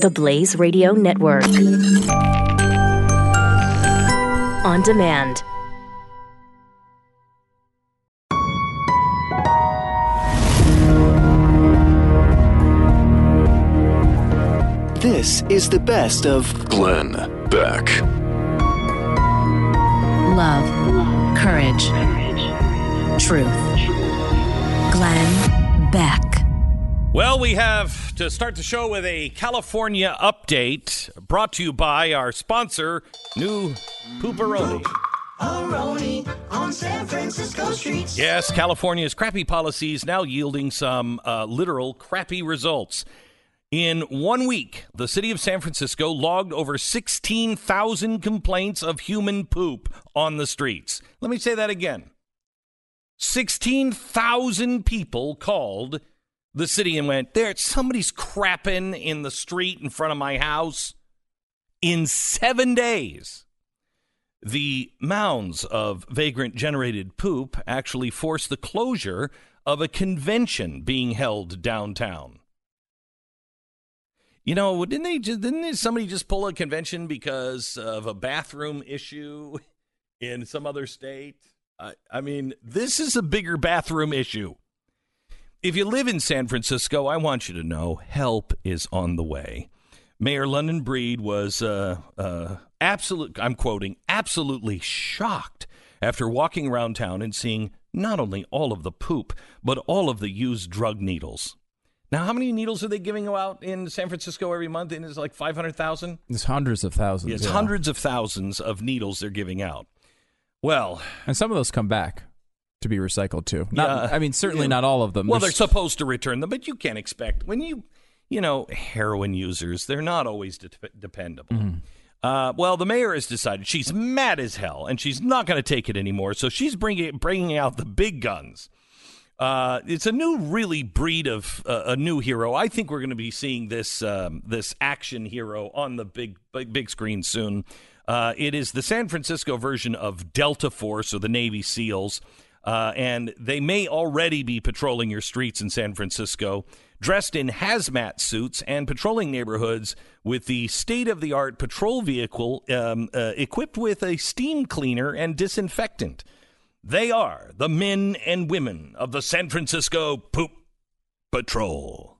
the Blaze Radio Network. On demand. This is the best of Glenn Beck. Love, courage, truth. Glenn Beck. Well, we have to start the show with a California update brought to you by our sponsor, New Pooperoni. Pooperoni on San Francisco streets. Yes, California's crappy policies now yielding some literal crappy results. In 1 week, the city of San Francisco logged over 16,000 complaints of human poop on the streets. Let me say that again. 16,000 people called the city and went, somebody's crapping in the street in front of my house. In 7 days, the mounds of vagrant-generated poop actually forced the closure of a convention being held downtown. You know, didn't somebody just pull a convention because of a bathroom issue in some other state? I mean, this is a bigger bathroom issue. If you live in San Francisco, I want you to know help is on the way. Mayor London Breed was absolutely shocked after walking around town and seeing not only all of the poop, but all of the used drug needles. Now, how many needles are they giving out in San Francisco every month? And it's like 500,000? It's hundreds of thousands. It's hundreds of thousands of needles they're giving out. Well, and some of those come back to be recycled too. Certainly not all of them. Well, they're supposed to return them, but you can't expect when you heroin users, they're not always dependable. Mm-hmm. Well, the mayor has decided she's mad as hell, and she's not going to take it anymore. So she's bringing out the big guns. It's a new, really breed of a new hero. I think we're going to be seeing this action hero on the big screen soon. It is the San Francisco version of Delta Force or the Navy SEALs, and they may already be patrolling your streets in San Francisco, dressed in hazmat suits and patrolling neighborhoods with the state-of-the-art patrol vehicle equipped with a steam cleaner and disinfectant. They are the men and women of the San Francisco Poop Patrol.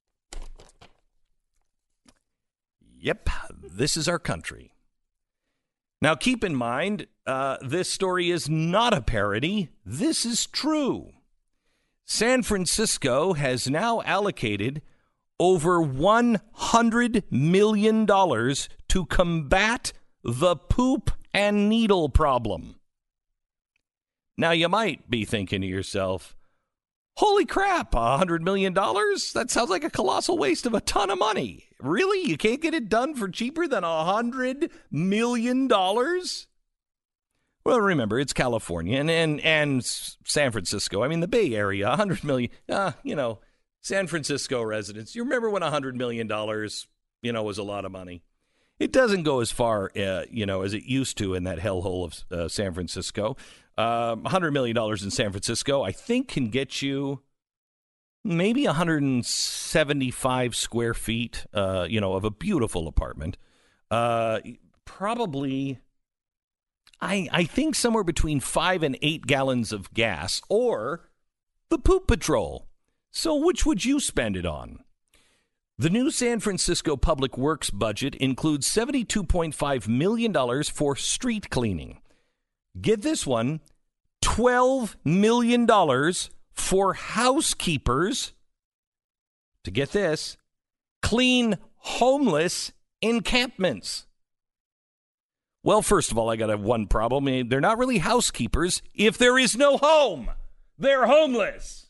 Yep, this is our country. Now, keep in mind, this story is not a parody. This is true. San Francisco has now allocated over $100 million to combat the poop and needle problem. Now, you might be thinking to yourself, holy crap, $100 million? That sounds like a colossal waste of a ton of money. Really? You can't get it done for cheaper than $100 million? Well, remember, it's California and San Francisco. I mean, the Bay Area, $100 million, San Francisco residents. You remember when $100 million, was a lot of money? It doesn't go as far, as it used to in that hellhole of San Francisco. $100 million in San Francisco, I think, can get you maybe 175 square feet, of a beautiful apartment. Probably, I think somewhere between 5 and 8 gallons of gas or the Poop Patrol. So which would you spend it on? The new San Francisco Public Works budget includes $72.5 million for street cleaning. Get this one, $12 million for housekeepers to, get this, clean homeless encampments. Well, first of all, I got one problem. They're not really housekeepers if there is no home. They're homeless.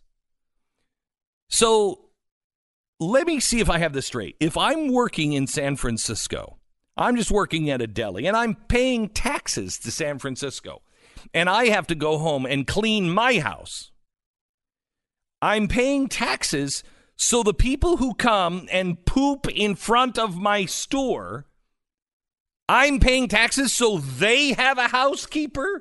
So let me see if I have this straight. If I'm working in San Francisco, I'm just working at a deli, and I'm paying taxes to San Francisco, and I have to go home and clean my house. I'm paying taxes so the people who come and poop in front of my store, I'm paying taxes so they have a housekeeper?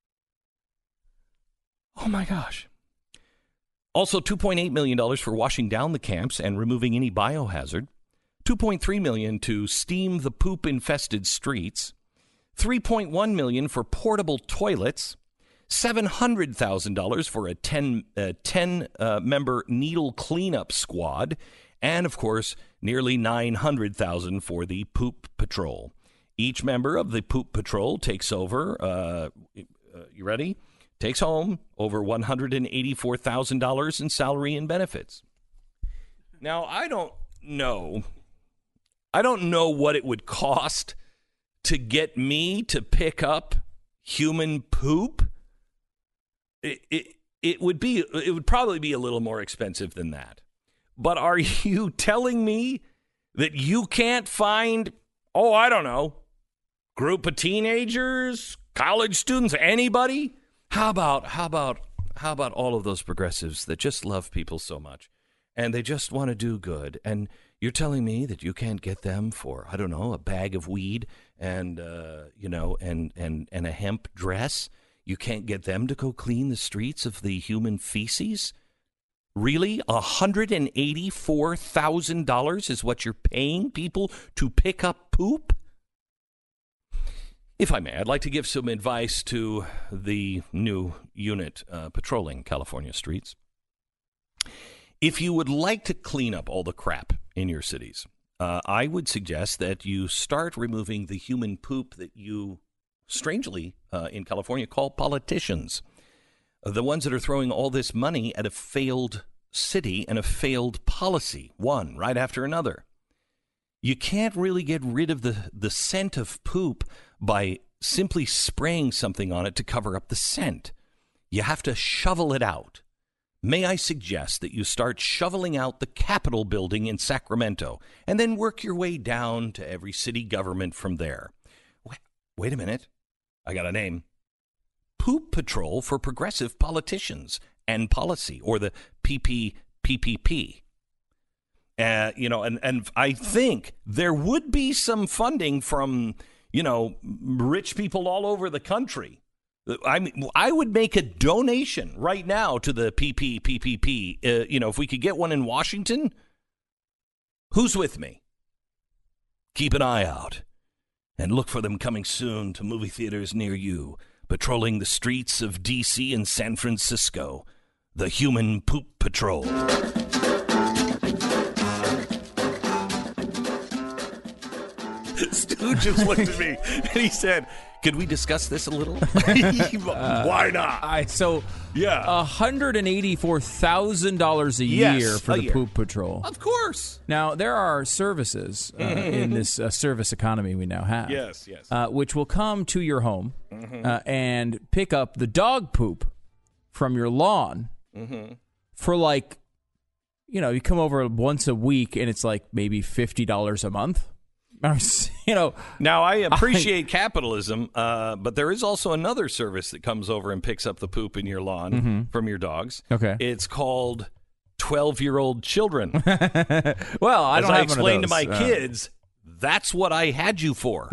Oh, my gosh. Also, $2.8 million for washing down the camps and removing any biohazard. $2.3 million to steam the poop-infested streets, $3.1 million for portable toilets, $700,000 for a 10-member needle cleanup squad, and, of course, nearly $900,000 for the Poop Patrol. Each member of the Poop Patrol takes over, you ready? Takes home over $184,000 in salary and benefits. Now, I don't know what it would cost to get me to pick up human poop. It would probably be a little more expensive than that. But are you telling me that you can't find, I don't know, group of teenagers, college students, anybody? How about all of those progressives that just love people so much and they just want to do good? And you're telling me that you can't get them for, I don't know, a bag of weed and and a hemp dress? You can't get them to go clean the streets of the human feces? Really? $184,000 is what you're paying people to pick up poop? If I may, I'd like to give some advice to the new unit patrolling California streets. If you would like to clean up all the crap in your cities, I would suggest that you start removing the human poop that you, strangely, in California, call politicians. The ones that are throwing all this money at a failed city and a failed policy, one right after another. You can't really get rid of the scent of poop by simply spraying something on it to cover up the scent. You have to shovel it out. May I suggest that you start shoveling out the Capitol building in Sacramento and then work your way down to every city government from there. Wait a minute. I got a name. Poop Patrol for Progressive Politicians and Policy, or the PPPPP. And I think there would be some funding from, rich people all over the country. I mean, I would make a donation right now to the PPPPP. If we could get one in Washington, who's with me? Keep an eye out and look for them coming soon to movie theaters near you, patrolling the streets of D.C. and San Francisco. The Human Poop Patrol. Stu just looked at me and he said, could we discuss this a little? Why not? $184,000 a year for the Poop Patrol. Of course. Now, there are services in this service economy we now have. Yes. Which will come to your home and pick up the dog poop from your lawn for you come over once a week and it's like maybe $50 a month. Now, I appreciate capitalism, but there is also another service that comes over and picks up the poop in your lawn from your dogs. Okay. It's called 12-year-old children. Well, I explained to my kids, that's what I had you for.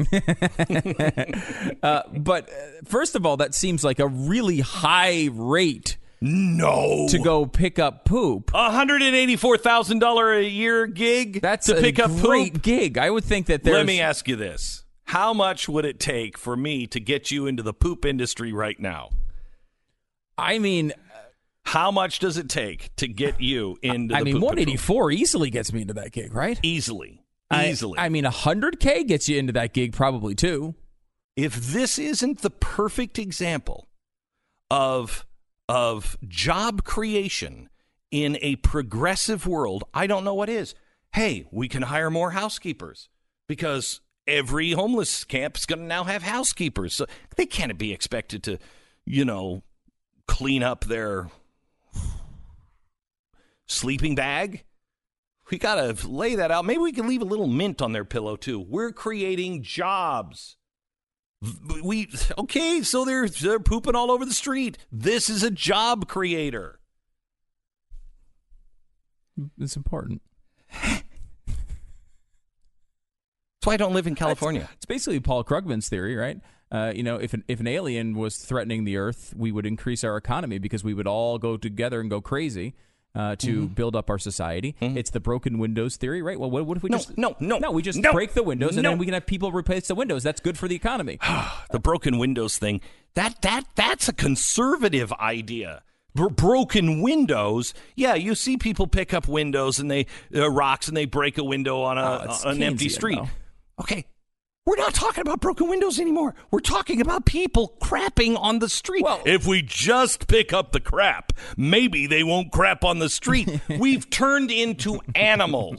But first of all, that seems like a really high rate. No. To go pick up poop. $184,000 a year gig to pick up poop? That's a great gig. I would think that there's... Let me ask you this. How much would it take for me to get you into the poop industry right now? I mean... How much does it take to get you into the poop 184 easily gets me into that gig, right? Easily. I mean, $100K gets you into that gig probably, too. If this isn't the perfect example of job creation in a progressive world, I don't know what is. Hey, we can hire more housekeepers because every homeless camp is going to now have housekeepers. So they can't be expected to, clean up their sleeping bag. We got to lay that out. Maybe we can leave a little mint on their pillow, too. We're creating jobs. So they're pooping all over the street. This is a job creator. It's important. That's why I don't live in California. It's basically Paul Krugman's theory, right? If an alien was threatening the Earth, we would increase our economy because we would all go together and go crazy. to build up our society. It's the broken windows theory, right? Well, what if we we just No. break the windows and No. then we can have people replace the windows? That's good for the economy. The broken windows thing, that's a conservative idea. Broken windows, yeah, you see people pick up windows and they rocks and they break a window on an empty Keynesian, street. though. Okay, we're not talking about broken windows anymore. We're talking about people crapping on the street. Well, if we just pick up the crap, maybe they won't crap on the street. We've turned into animals.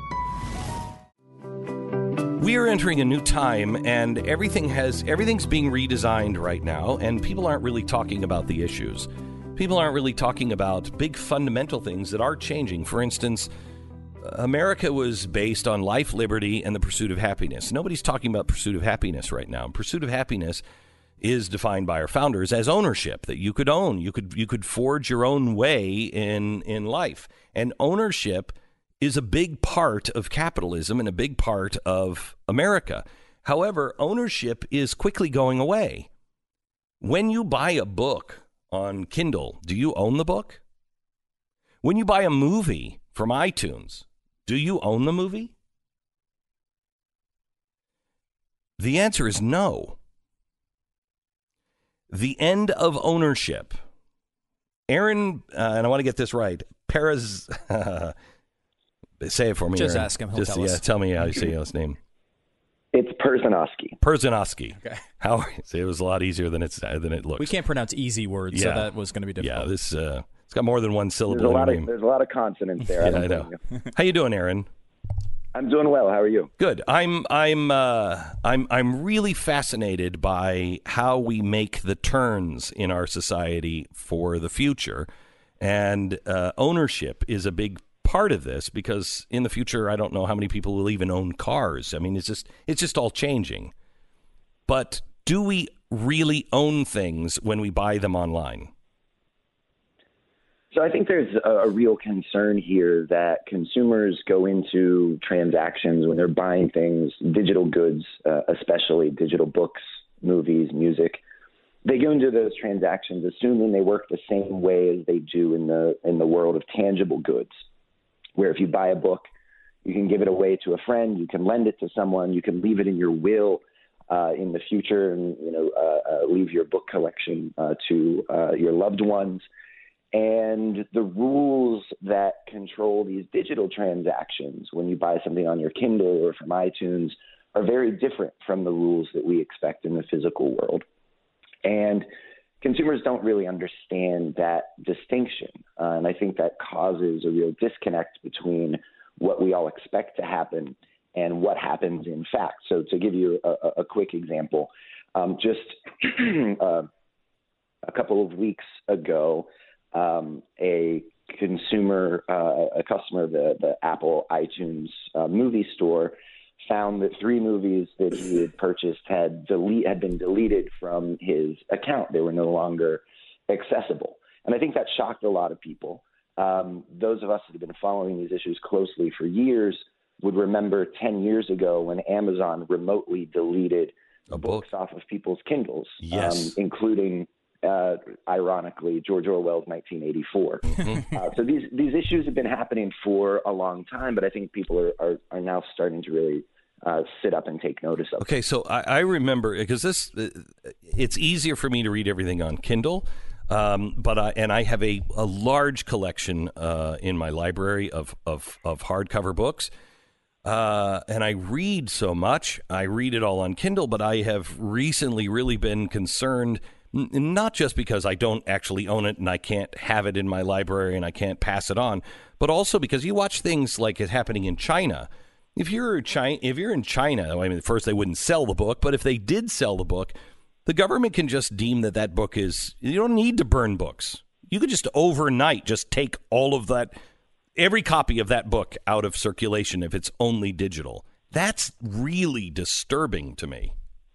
We are entering a new time, and everything's being redesigned right now, and people aren't really talking about the issues. People aren't really talking about big fundamental things that are changing. For instance, America was based on life, liberty, and the pursuit of happiness. Nobody's talking about pursuit of happiness right now. Pursuit of happiness is defined by our founders as ownership, that you could own. You could forge your own way in life. And ownership is a big part of capitalism and a big part of America. However, ownership is quickly going away. When you buy a book on Kindle, do you own the book? When you buy a movie from iTunes, do you own the movie? The answer is no. The end of ownership. Aaron, and I want to get this right, Perez, say it for me, Just Aaron. ask him. He'll tell us. Tell me how you say his name. It's Perzanowski. Perzanowski. Okay. It was a lot easier than it looks. We can't pronounce easy words, so Yeah. that was going to be difficult. Yeah, this it's got more than one syllable. There's a lot of consonants there. Yeah, I know. How you doing, Aaron? I'm doing well. How are you? Good. I'm really fascinated by how we make the turns in our society for the future, and ownership is a big part of this, because in the future I don't know how many people will even own cars. I mean, it's just all changing. But do we really own things when we buy them online? So I think there's a real concern here that consumers go into transactions when they're buying things, digital goods, especially digital books, movies, music. They go into those transactions assuming they work the same way as they do in the world of tangible goods, where if you buy a book, you can give it away to a friend, you can lend it to someone, you can leave it in your will in the future, and leave your book collection to your loved ones. And the rules that control these digital transactions when you buy something on your Kindle or from iTunes are very different from the rules that we expect in the physical world. And consumers don't really understand that distinction. And I think that causes a real disconnect between what we all expect to happen and what happens in fact. So to give you a quick example, just a couple of weeks ago, a customer of the Apple iTunes movie store found that 3 movies that he had purchased had been deleted from his account. They were no longer accessible. And I think that shocked a lot of people. Those of us that have been following these issues closely for years would remember 10 years ago when Amazon remotely deleted books off of people's Kindles, yes. Including ironically, George Orwell's 1984. So these issues have been happening for a long time, but I think people are now starting to really sit up and take notice of it. Okay, so I remember, because it's easier for me to read everything on Kindle, but I have a large collection in my library of hardcover books. And I read so much. I read it all on Kindle, but I have recently really been concerned, not just because I don't actually own it and I can't have it in my library and I can't pass it on, but also because you watch things like it's happening in China. If you're in China, I mean, first they wouldn't sell the book, but if they did sell the book, the government can just deem that book is, you don't need to burn books. You could just overnight just take all of that, every copy of that book out of circulation if it's only digital. That's really disturbing to me.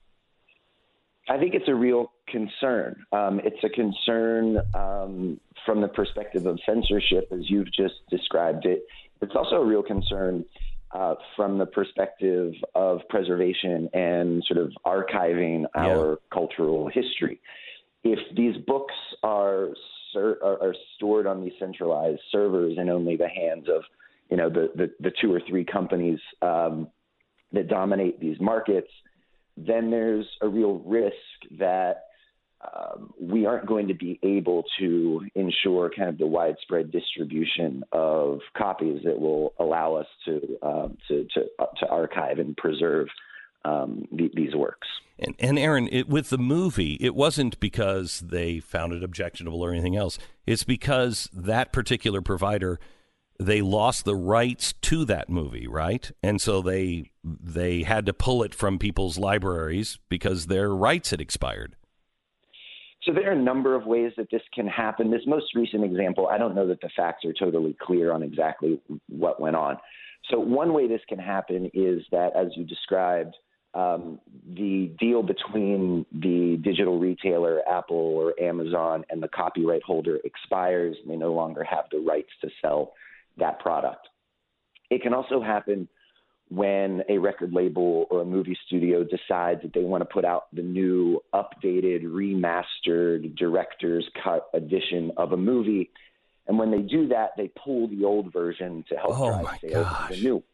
I think it's a real concern. It's a concern from the perspective of censorship, as you've just described it. It's also a real concern from the perspective of preservation and sort of archiving our cultural history. If these books are are stored on these centralized servers in only the hands of, the 2 or 3 companies that dominate these markets, then there's a real risk that we aren't going to be able to ensure kind of the widespread distribution of copies that will allow us to archive and preserve these works. And Aaron, with the movie, it wasn't because they found it objectionable or anything else. It's because that particular provider, they lost the rights to that movie, right? And so they had to pull it from people's libraries because their rights had expired. So there are a number of ways that this can happen. This most recent example, I don't know that the facts are totally clear on exactly what went on. So one way this can happen is that, as you described, the deal between the digital retailer, Apple or Amazon, and the copyright holder expires, and they no longer have the rights to sell that product. It can also happen when a record label or a movie studio decides that they want to put out the new, updated, remastered, director's cut edition of a movie. And when they do that, they pull the old version to help drive sales of the new.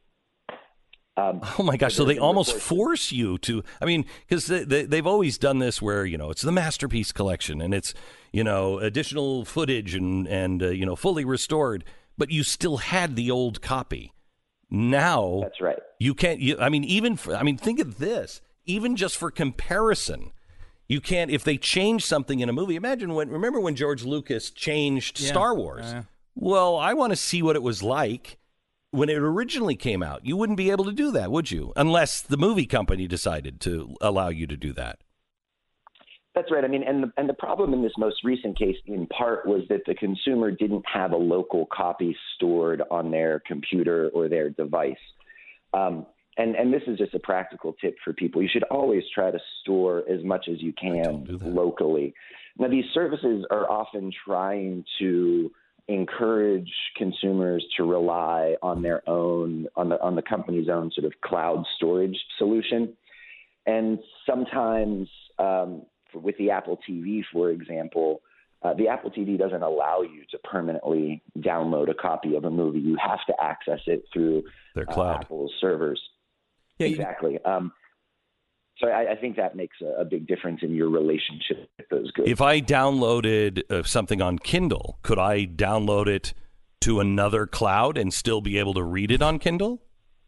Oh, my gosh. So they almost force you to, because they've always done this where, it's the Masterpiece Collection and it's, additional footage and fully restored, but you still had the old copy. Now, that's right. You can't, think of this, even just for comparison. You can't, if they change something in a movie, remember when George Lucas changed Star Wars? Well, I want to see what it was like when it originally came out. You wouldn't be able to do that, would you? Unless the movie company decided to allow you to do that. That's right. And the problem in this most recent case, in part, was that the consumer didn't have a local copy stored on their computer or their device. And this is just a practical tip for people. You should always try to store as much as you can locally. Now, these services are often trying to encourage consumers to rely on their own, on the company's own sort of cloud storage solution. And sometimes, with the Apple TV, for example, the Apple TV doesn't allow you to permanently download a copy of a movie. You have to access it through their cloud, Apple's servers. Yeah, exactly. So I think that makes a big difference in your relationship with those goods. If I downloaded something on Kindle, could I download it to another cloud and still be able to read it on Kindle?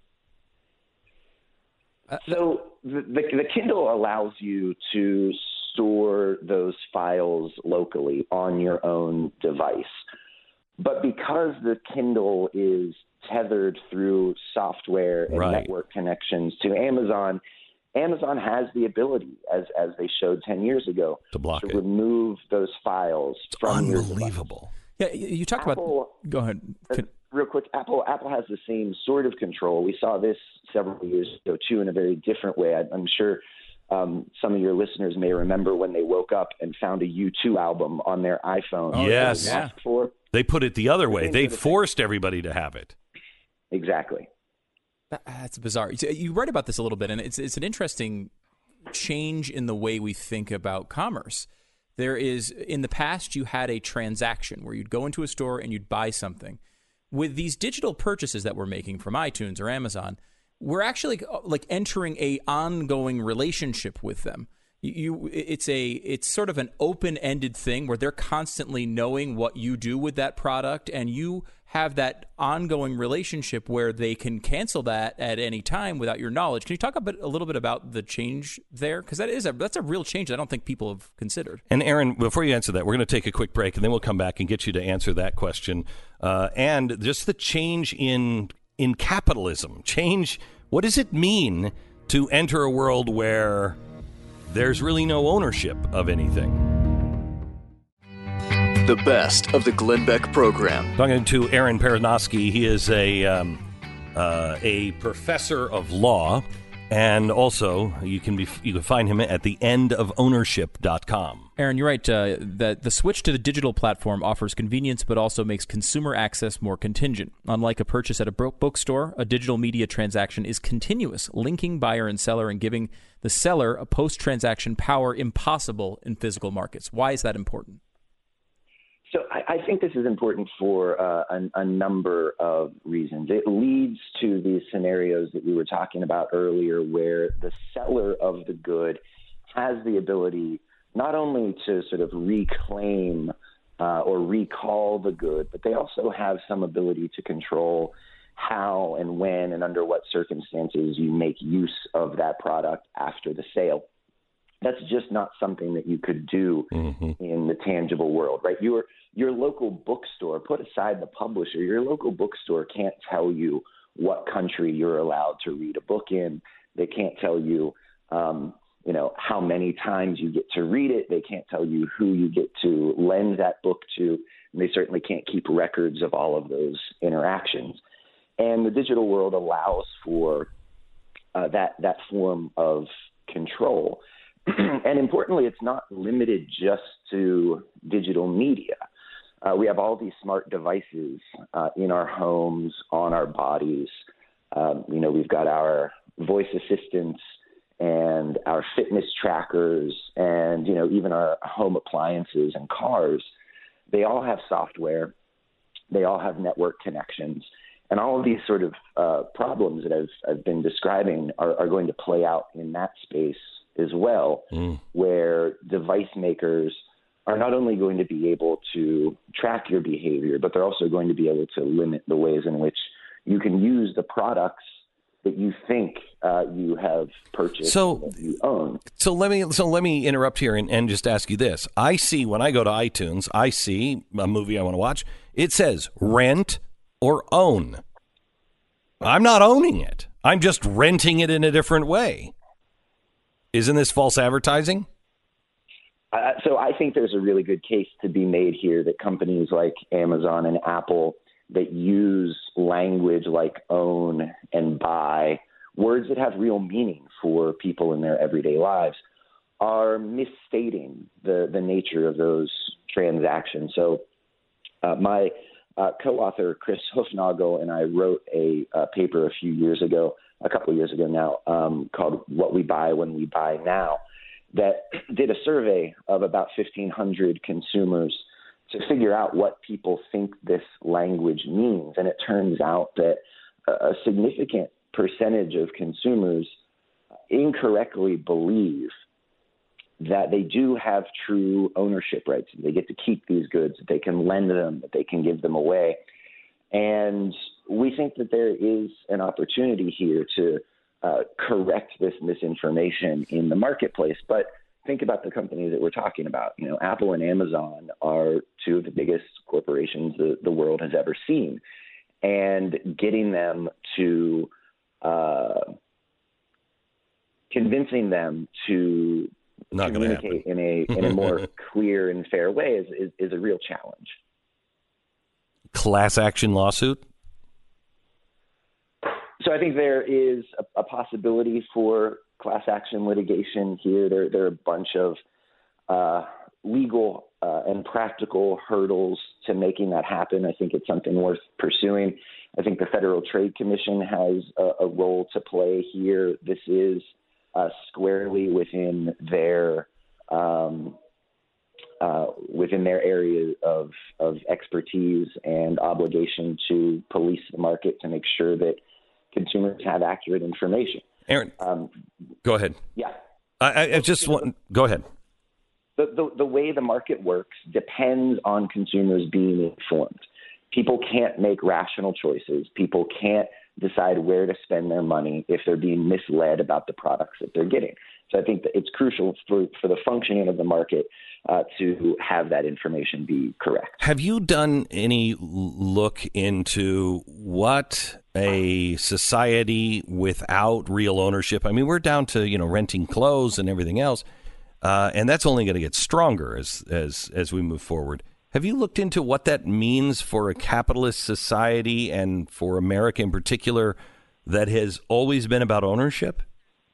So the Kindle allows you to store those files locally on your own device. But because the Kindle is tethered through software and network connections to Amazon has the ability, as they showed 10 years ago, to remove those files from your device. Unbelievable. Yeah, you talked about... Go ahead. Real quick, Apple has the same sort of control. We saw this several years ago, too, in a very different way. I'm sure some of your listeners may remember when they woke up and found a U2 album on their iPhone. Oh, yes. Yeah. They put it the other way. They forced everybody to have it. Exactly. That's bizarre. You write about this a little bit, and it's an interesting change in the way we think about commerce. There is, in the past, you had a transaction where you'd go into a store and you'd buy something. With these digital purchases that we're making from iTunes or Amazon, we're actually like entering a ongoing relationship with them. It's sort of an open-ended thing where they're constantly knowing what you do with that product, and you have that ongoing relationship where they can cancel that at any time without your knowledge. Can you talk a little bit about the change there? Because that's a real change that I don't think people have considered. And Aaron, before you answer that, we're going to take a quick break, and then we'll come back and get you to answer that question. And just the change in capitalism. Change. What does it mean to enter a world where there's really no ownership of anything? The best of the Glenn Beck program. Talking to Aaron Peronoski. He is a professor of law, and also you can find him at theendofownership.com. Aaron, you're right that the switch to the digital platform offers convenience, but also makes consumer access more contingent. Unlike a purchase at a bookstore, a digital media transaction is continuous, linking buyer and seller and giving the seller a post-transaction power impossible in physical markets. Why is that important? So I think this is important for a number of reasons. It leads to these scenarios that we were talking about earlier where the seller of the good has the ability not only to sort of reclaim or recall the good, but they also have some ability to control how and when and under what circumstances you make use of that product after the sale. That's just not something that you could do in the tangible world, right? Your local bookstore, put aside the publisher, your local bookstore can't tell you what country you're allowed to read a book in. They can't tell you, how many times you get to read it. They can't tell you who you get to lend that book to. And they certainly can't keep records of all of those interactions. And the digital world allows for that form of control. And importantly, it's not limited just to digital media. We have all these smart devices in our homes, on our bodies. We've got our voice assistants and our fitness trackers and, even our home appliances and cars. They all have software. They all have network connections. And all of these sort of problems that I've been describing are going to play out in that space as well, where device makers are not only going to be able to track your behavior, but they're also going to be able to limit the ways in which you can use the products that you think you have purchased, that you own. So let me interrupt here and just ask you this. I see when I go to iTunes, I see a movie I want to watch. It says rent or own. I'm not owning it. I'm just renting it in a different way. Isn't this false advertising? So I think there's a really good case to be made here that companies like Amazon and Apple that use language like own and buy, words that have real meaning for people in their everyday lives, are misstating the nature of those transactions. So my co-author, Chris Hufnagel, and I wrote a paper a couple of years ago now, called What We Buy When We Buy Now, that did a survey of about 1,500 consumers to figure out what people think this language means. And it turns out that a significant percentage of consumers incorrectly believe that they do have true ownership rights. They get to keep these goods, that they can lend them, that they can give them away. And we think that there is an opportunity here to correct this misinformation in the marketplace. But think about the companies that we're talking about. Apple and Amazon are two of the biggest corporations the world has ever seen. And getting them to convincing them to communicate in a more clear and fair way is a real challenge. Class action lawsuit? So I think there is a possibility for class action litigation here. There are a bunch of legal and practical hurdles to making that happen. I think it's something worth pursuing. I think the Federal Trade Commission has a role to play here. This is squarely within their area of expertise and obligation to police the market to make sure that consumers have accurate information. Aaron, go ahead. Yeah. I just want go ahead. The way the market works depends on consumers being informed. People can't make rational choices. People can't decide where to spend their money if they're being misled about the products that they're getting. So I think that it's crucial for the functioning of the market to have that information be correct. Have you done any look into what a society without real ownership? I mean, we're down to, renting clothes and everything else. And that's only going to get stronger as we move forward. Have you looked into what that means for a capitalist society and for America in particular that has always been about ownership?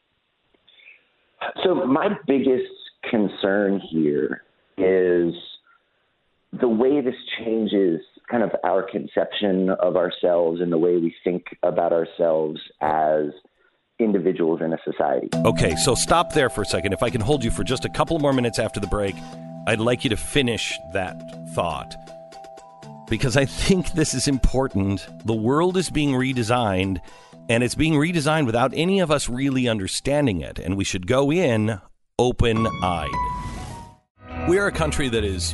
So my biggest concern here is the way this changes kind of our conception of ourselves and the way we think about ourselves as individuals in a society. Okay, so stop there for a second. If I can hold you for just a couple more minutes after the break, I'd like you to finish that thought, because I think this is important. The world is being redesigned, and it's being redesigned without any of us really understanding it, and we should go in open-eyed. We are a country that is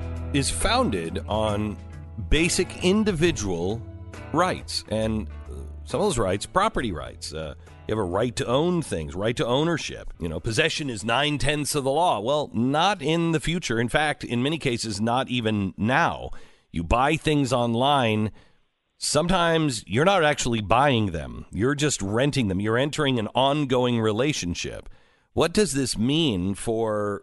founded on basic individual rights, and some of those rights, property rights. You have a right to own things, right to ownership. Possession is 9/10 of the law. Well, not in the future. In fact, in many cases, not even now. You buy things online. Sometimes you're not actually buying them. You're just renting them. You're entering an ongoing relationship. What does this mean for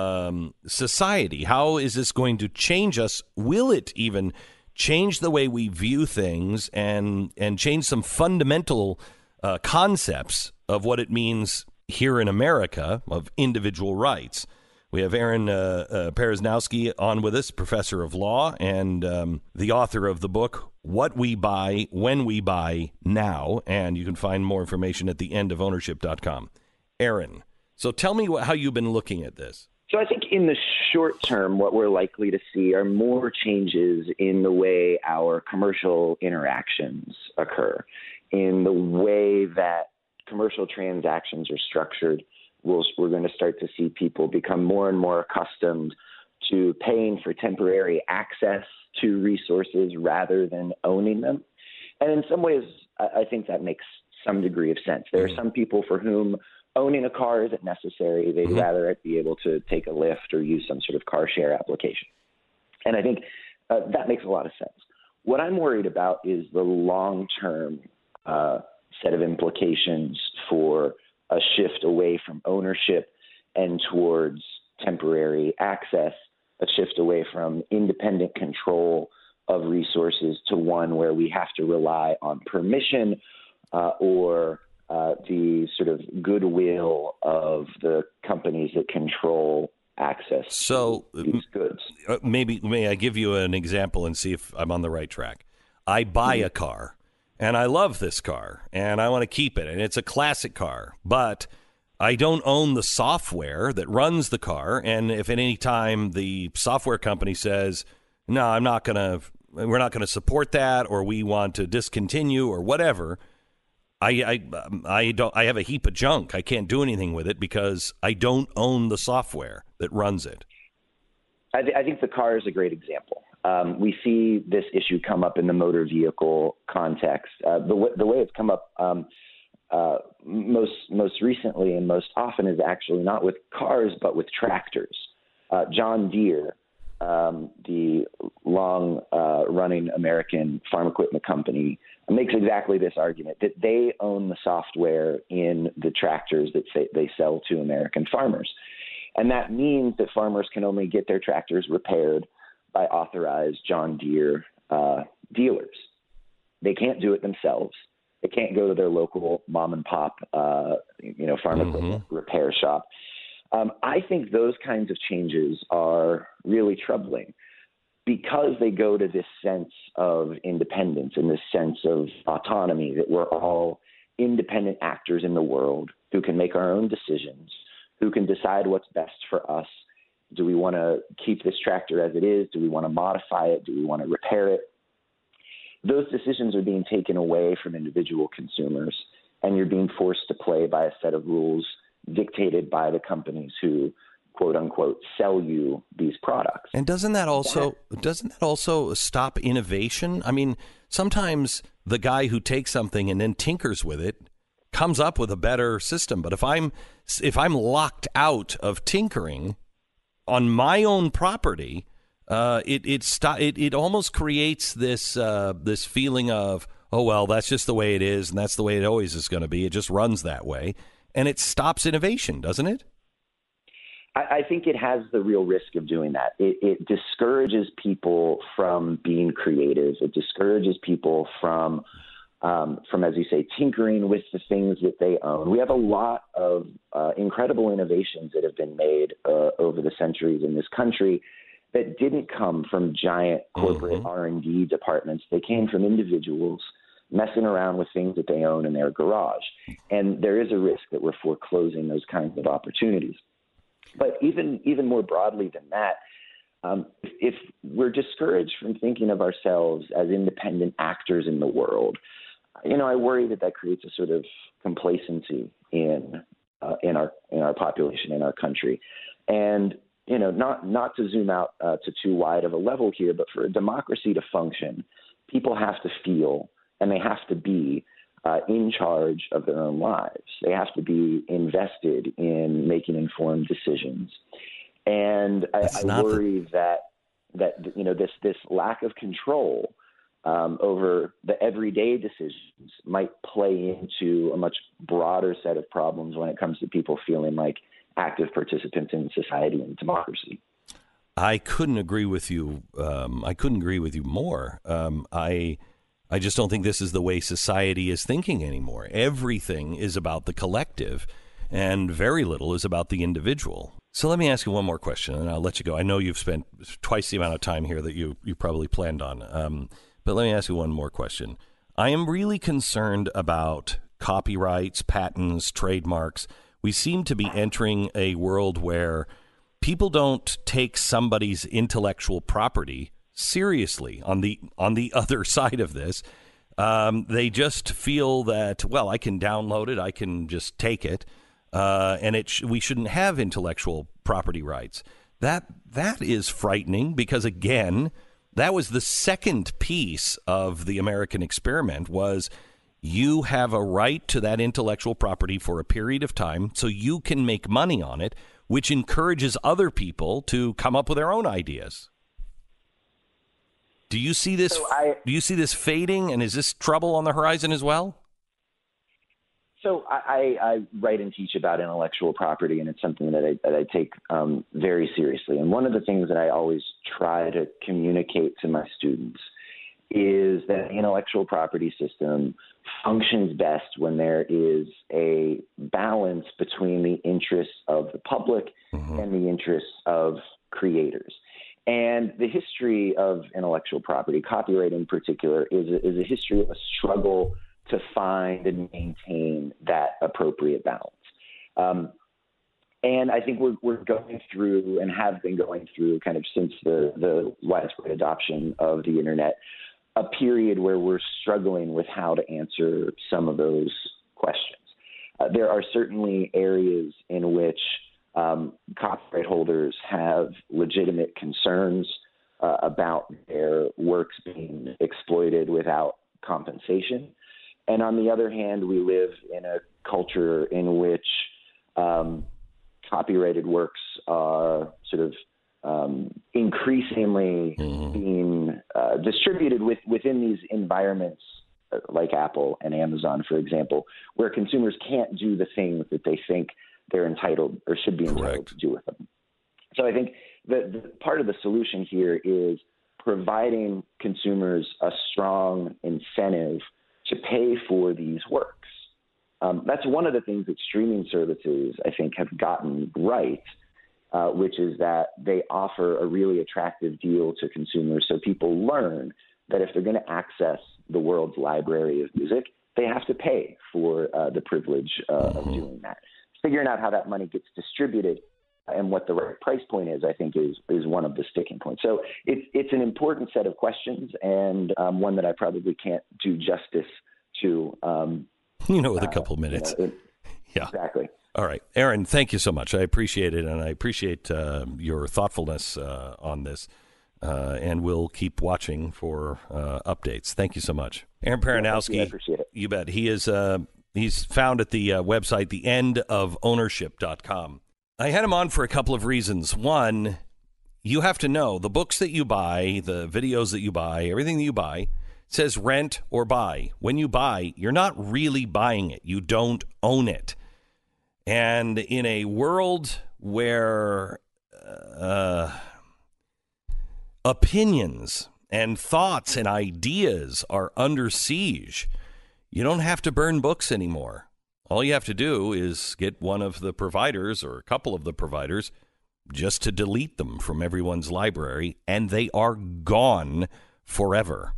society? How is this going to change us? Will it even change the way we view things and change some fundamental concepts of what it means here in America of individual rights? We have Aaron Peresnowski on with us, professor of law and the author of the book, What We Buy, When We Buy Now. And you can find more information at theendofownership.com. Aaron, so tell me how you've been looking at this. So I think in the short term, what we're likely to see are more changes in the way our commercial interactions occur, in the way that commercial transactions are structured. We're going to start to see people become more and more accustomed to paying for temporary access to resources rather than owning them. And in some ways, I think that makes some degree of sense. There are some people for whom owning a car isn't necessary. They'd rather be able to take a Lyft or use some sort of car share application. And I think that makes a lot of sense. What I'm worried about is the long-term set of implications for a shift away from ownership and towards temporary access, a shift away from independent control of resources to one where we have to rely on permission or the sort of goodwill of the companies that control access to these goods. May I give you an example and see if I'm on the right track? I buy a car, and I love this car, and I want to keep it, and it's a classic car, but I don't own the software that runs the car, and if at any time the software company says, no, we're not going to support that, or we want to discontinue, or whatever, I have a heap of junk. I can't do anything with it because I don't own the software that runs it. I think the car is a great example. We see this issue come up in the motor vehicle context. The way it's come up most recently and most often is actually not with cars, but with tractors. John Deere, the long-running American farm equipment company, makes exactly this argument, that they own the software in the tractors that they sell to American farmers. And that means that farmers can only get their tractors repaired by authorized John Deere dealers. They can't do it themselves. They can't go to their local mom and pop, farm equipment repair shop. I think those kinds of changes are really troubling because they go to this sense of independence and this sense of autonomy, that we're all independent actors in the world who can make our own decisions, who can decide what's best for us. Do we want to keep this tractor as it is? Do we want to modify it? Do we want to repair it? Those decisions are being taken away from individual consumers, and you're being forced to play by a set of rules dictated by the companies who, quote unquote, sell you these products. And doesn't that also stop innovation? I mean, sometimes the guy who takes something and then tinkers with it comes up with a better system. But if I'm locked out of tinkering on my own property, it almost creates this feeling of, oh well, that's just the way it is, and that's the way it always is going to be. It just runs that way, and it stops innovation, doesn't it? I think it has the real risk of doing that. It discourages people from being creative. It discourages people from, as you say, tinkering with the things that they own. We have a lot of incredible innovations that have been made over the centuries in this country that didn't come from giant corporate R&D departments. They came from individuals messing around with things that they own in their garage. And there is a risk that we're foreclosing those kinds of opportunities. But even more broadly than that, if we're discouraged from thinking of ourselves as independent actors in the world, I worry that creates a sort of complacency in our population, in our country. And, not to zoom out to too wide of a level here, but for a democracy to function, people have to feel and they have to be in charge of their own lives. They have to be invested in making informed decisions. And I worry that this lack of control over the everyday decisions might play into a much broader set of problems when it comes to people feeling like active participants in society and democracy. I couldn't agree with you. I couldn't agree with you more. I just don't think this is the way society is thinking anymore. Everything is about the collective, and very little is about the individual. So let me ask you one more question, and I'll let you go. I know you've spent twice the amount of time here that you probably planned on. But let me ask you one more question. I am really concerned about copyrights, patents, trademarks. We seem to be entering a world where people don't take somebody's intellectual property seriously on the other side of this. They just feel that, well, I can download it, I can just take it, and we shouldn't have intellectual property rights. That is frightening because, again, that was the second piece of the American experiment was you have a right to that intellectual property for a period of time so you can make money on it, which encourages other people to come up with their own ideas. Do you see this? Do you see this fading, and is this trouble on the horizon as well? So I write and teach about intellectual property, and it's something that I take very seriously. And one of the things that I always try to communicate to my students is that the intellectual property system functions best when there is a balance between the interests of the public and the interests of creators. And the history of intellectual property, copyright in particular, is a history of a struggle to find and maintain that appropriate balance. And I think we're going through and have been going through kind of since the widespread adoption of the internet, a period where we're struggling with how to answer some of those questions. There are certainly areas in which copyright holders have legitimate concerns about their works being exploited without compensation. And on the other hand, we live in a culture in which copyrighted works are sort of increasingly being distributed within these environments like Apple and Amazon, for example, where consumers can't do the things that they think they're entitled or should be entitled to do with them. So I think the part of the solution here is providing consumers a strong incentive to pay for these works. That's one of the things that streaming services, I think, have gotten right, which is that they offer a really attractive deal to consumers so people learn that if they're going to access the world's library of music, they have to pay for the privilege of doing that. Figuring out how that money gets distributed and what the right price point is, I think, is one of the sticking points. So it's an important set of questions, and one that I probably can't do justice to. With a couple minutes. Yeah, exactly. All right, Aaron, thank you so much. I appreciate it, and I appreciate your thoughtfulness on this. And we'll keep watching for updates. Thank you so much, Aaron Peronowski. I appreciate it. You bet. He is. He's found at the website, theendofownership.com. I had him on for a couple of reasons. One, you have to know the books that you buy, the videos that you buy, everything that you buy says rent or buy. When you buy, you're not really buying it. You don't own it. And in a world where opinions and thoughts and ideas are under siege, you don't have to burn books anymore. All you have to do is get one of the providers or a couple of the providers just to delete them from everyone's library, and they are gone forever.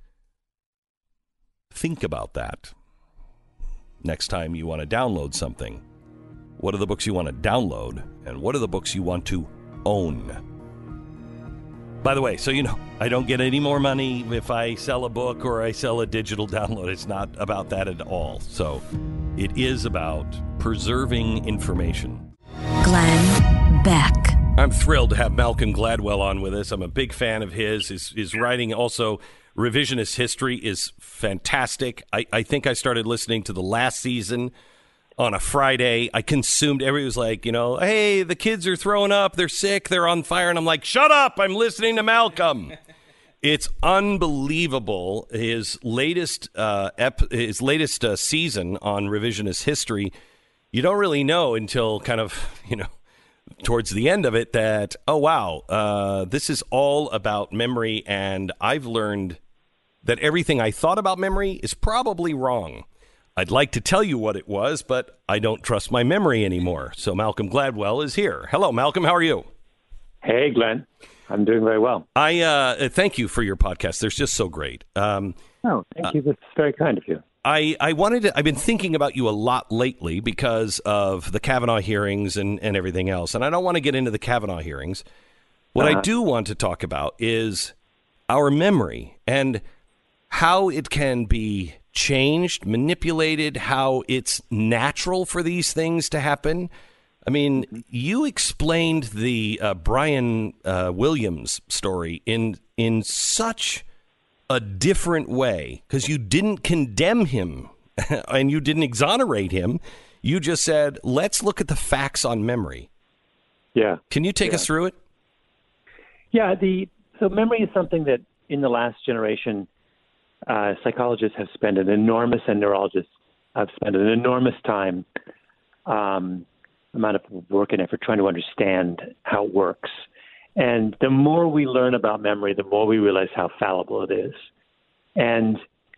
Think about that. Next time you want to download something, what are the books you want to download, and what are the books you want to own? By the way, so you know, I don't get any more money if I sell a book or I sell a digital download. It's not about that at all. So it is about preserving information. Glenn Beck. I'm thrilled to have Malcolm Gladwell on with us. I'm a big fan of his. His writing, also Revisionist History, is fantastic. I think I started listening to the last season on a Friday. I consumed, everybody was like, you know, hey, the kids are throwing up, they're sick, they're on fire. And I'm like, shut up, I'm listening to Malcolm. It's unbelievable. His latest season on Revisionist History, you don't really know until kind of, you know, towards the end of it that, oh, wow, this is all about memory. And I've learned that everything I thought about memory is probably wrong. I'd like to tell you what it was, but I don't trust my memory anymore. So Malcolm Gladwell is here. Hello, Malcolm. How are you? Hey, Glenn. I'm doing very well. I thank you for your podcast. They're just so great. Thank you. That's very kind of you. I've been thinking about you a lot lately because of the Kavanaugh hearings and everything else. And I don't want to get into the Kavanaugh hearings. What I do want to talk about is our memory and how it can be changed, manipulated, how it's natural for these things to happen. I mean, you explained the Brian Williams story in such a different way, because you didn't condemn him and you didn't exonerate him. You just said, let's look at the facts on memory. Yeah. Can you take us through it? Yeah. So memory is something that in the last generation, psychologists have spent and neurologists have spent an enormous time, amount of work and effort trying to understand how it works. And the more we learn about memory, the more we realize how fallible it is. And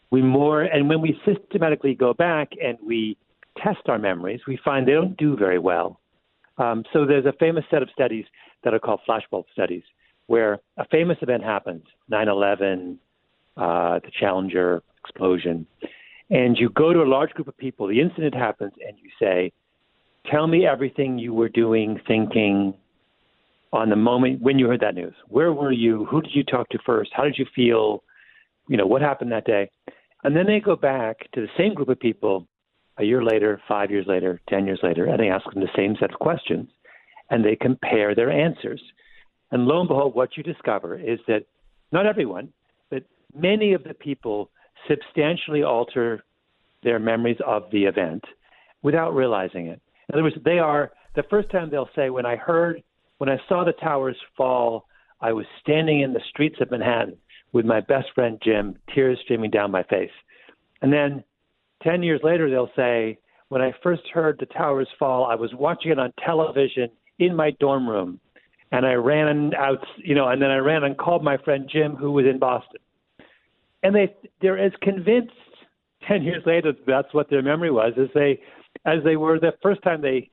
when we systematically go back and we test our memories, we find they don't do very well. So there's a famous set of studies that are called flashbulb studies, where a famous event happens, 9/11, the Challenger explosion, and you go to a large group of people, the incident happens, and you say, tell me everything you were doing, thinking on the moment when you heard that news. Where were you? Who did you talk to first? How did you feel? You know, what happened that day? And then they go back to the same group of people a year later, 5 years later, 10 years later, and they ask them the same set of questions, and they compare their answers. And lo and behold, what you discover is that not everyone, but many of the people substantially alter their memories of the event without realizing it. In other words, the first time they'll say, when I saw the towers fall, I was standing in the streets of Manhattan with my best friend Jim, tears streaming down my face. And then 10 years later, they'll say, when I first heard the towers fall, I was watching it on television in my dorm room. And I ran out, and then I ran and called my friend Jim, who was in Boston. And they're as convinced 10 years later that's what their memory was as they were the first time they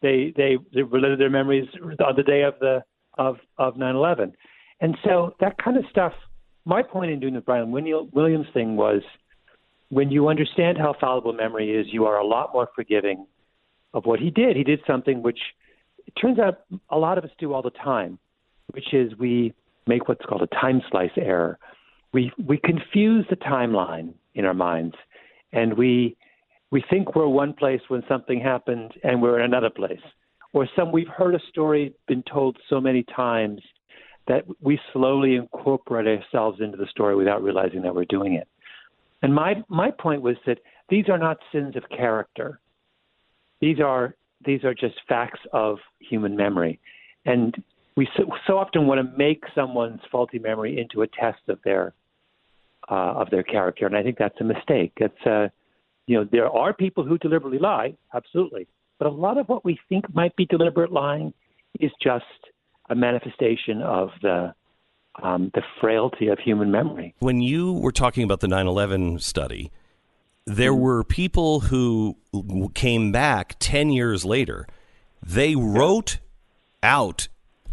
related their memories on the day of 9/11. And so that kind of stuff, my point in doing the Brian Williams thing was, when you understand how fallible memory is, you are a lot more forgiving of what he did. He did something which it turns out a lot of us do all the time, which is we make what's called a time slice error. We confuse the timeline in our minds, and we think we're one place when something happened and we're in another place. Or we've heard a story been told so many times that we slowly incorporate ourselves into the story without realizing that we're doing it. And my point was that these are not sins of character. These are just facts of human memory. And we so often want to make someone's faulty memory into a test of their character. And I think that's a mistake. It's there are people who deliberately lie, absolutely. But a lot of what we think might be deliberate lying is just a manifestation of the frailty of human memory. When you were talking about the 9/11 study, there were people who came back 10 years later. They wrote out,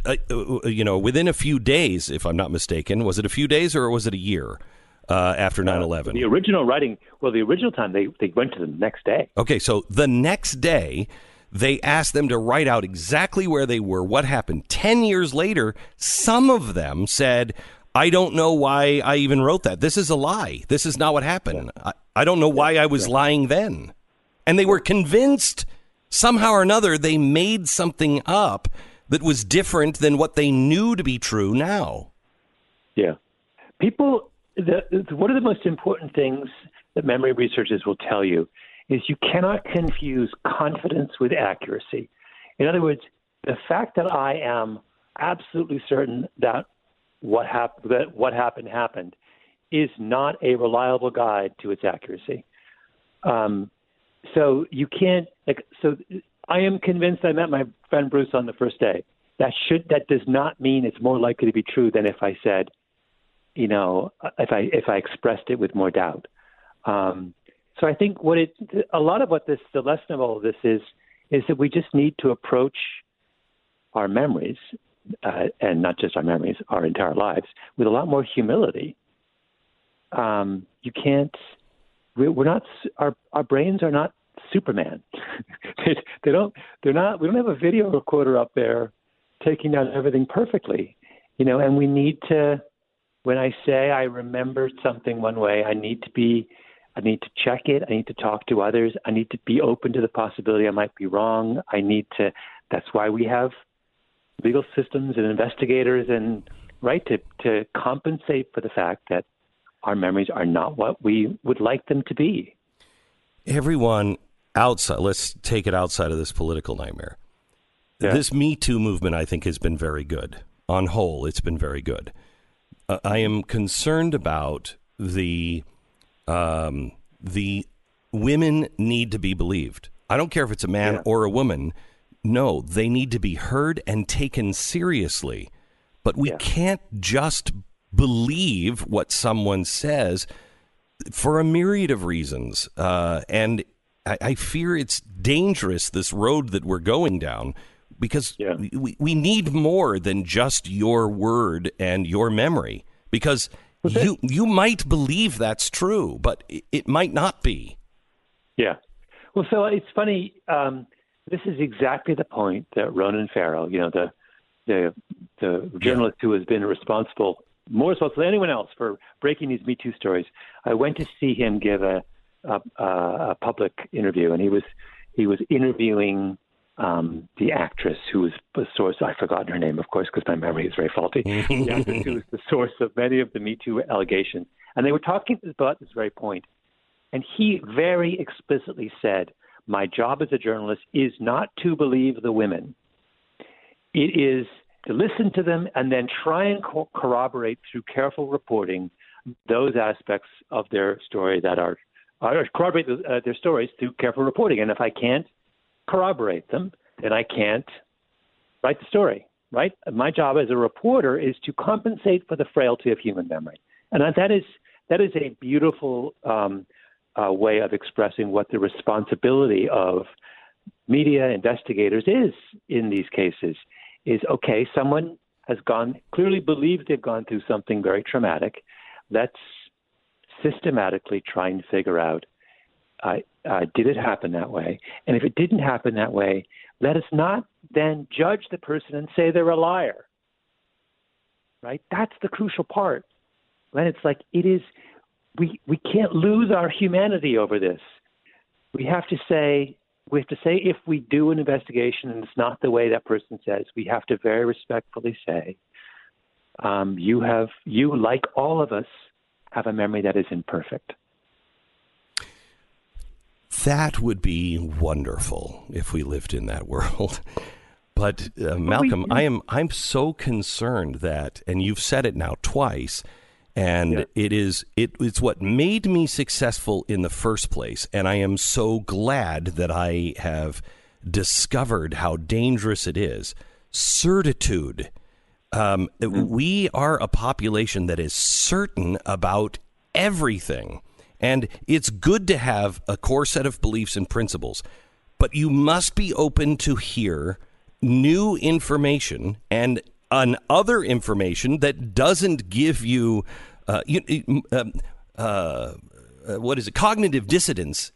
within a few days, if I'm not mistaken. Was it a few days or was it a year after 9/11? The original time, they went to the next day. Okay, so the next day, They asked them to write out exactly where they were, what happened. 10 years later, some of them said, I don't know why I even wrote that. This is a lie. This is not what happened. I don't know why I was lying then. And they were convinced somehow or another they made something up that was different than what they knew to be true now. Yeah. People, one of the most important things that memory researchers will tell you is you cannot confuse confidence with accuracy. In other words, the fact that I am absolutely certain that what happened is not a reliable guide to its accuracy. So you can't. So I am convinced I met my friend Bruce on the first day. That does not mean it's more likely to be true than if I said, if I expressed it with more doubt. So I think a lot of what the lesson of all of this is that we just need to approach our memories, and not just our memories, our entire lives, with a lot more humility. You can't. We're not. Our brains are not Superman. They don't. They're not. We don't have a video recorder up there taking down everything perfectly, And we need to. When I say I remembered something one way, I need to check it. I need to talk to others. I need to be open to the possibility I might be wrong. That's why we have legal systems and investigators and to compensate for the fact that our memories are not what we would like them to be. Everyone outside, let's take it outside of this political nightmare. Yeah. This Me Too movement, I think, has been very good. On whole, it's been very good. I am concerned about the women need to be believed. I don't care if it's a man or a woman. No, they need to be heard and taken seriously. But we can't just believe what someone says for a myriad of reasons. And I fear it's dangerous, this road that we're going down, because we need more than just your word and your memory. Because you might believe that's true, but it might not be. Yeah. Well, so it's funny. This is exactly the point that Ronan Farrow, the journalist who has been more responsible than anyone else for breaking these Me Too stories. I went to see him give a public interview, and he was interviewing the actress who was the source. I've forgotten her name, of course, because my memory is very faulty. The actress who was the source of many of the Me Too allegations, and they were talking about this very point. And he very explicitly said, "My job as a journalist is not to believe the women. It is to listen to them and then try and corroborate through careful reporting those aspects of their story that are corroborate their stories through careful reporting. And if I can't corroborate them, then I can't write the story, right? My job as a reporter is to compensate for the frailty of human memory." And that is a beautiful way of expressing what the responsibility of media investigators is in these cases. Is, okay, someone has clearly believes they've gone through something very traumatic. Let's systematically try and figure out, did it happen that way? And if it didn't happen that way, let us not then judge the person and say they're a liar, right? That's the crucial part. When it's like, we can't lose our humanity over this. We have to say if we do an investigation and it's not the way that person says, we have to very respectfully say, you, like all of us, have a memory that is imperfect. That would be wonderful if we lived in that world. But Malcolm, I'm so concerned that, and you've said it now twice, and it's what made me successful in the first place. And I am so glad that I have discovered how dangerous it is. Certitude. We are a population that is certain about everything. And it's good to have a core set of beliefs and principles. But you must be open to hear new information and other information that doesn't give you, what is it? Cognitive dissonance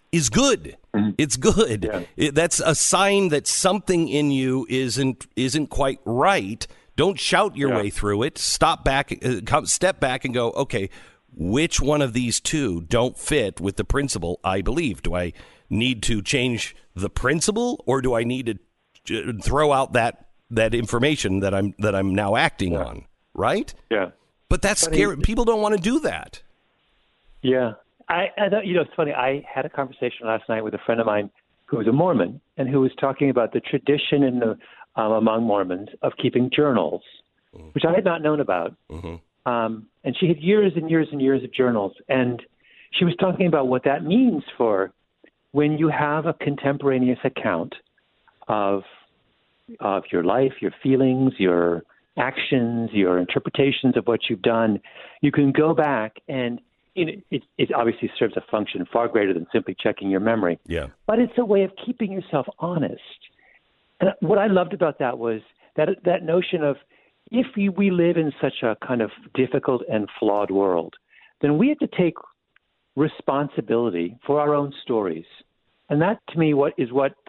is good. It's good. That's a sign that something in you isn't quite right. Don't shout your way through it. Step back and go, okay, which one of these two don't fit with the principle I believe? Do I need to change the principle, or do I need to throw out that information that I'm now acting on? Right? Yeah. But that's scary. People don't want to do that. Yeah. I thought, it's funny. I had a conversation last night with a friend of mine who was a Mormon and who was talking about the tradition in the among Mormons of keeping journals, which I had not known about. And she had years and years and years of journals. And she was talking about what that means for when you have a contemporaneous account of your life, your feelings, your actions, your interpretations of what you've done. You can go back and it obviously serves a function far greater than simply checking your memory. Yeah. But it's a way of keeping yourself honest. And what I loved about that was that notion of if we live in such a kind of difficult and flawed world, then we have to take responsibility for our own stories. And that, to me, what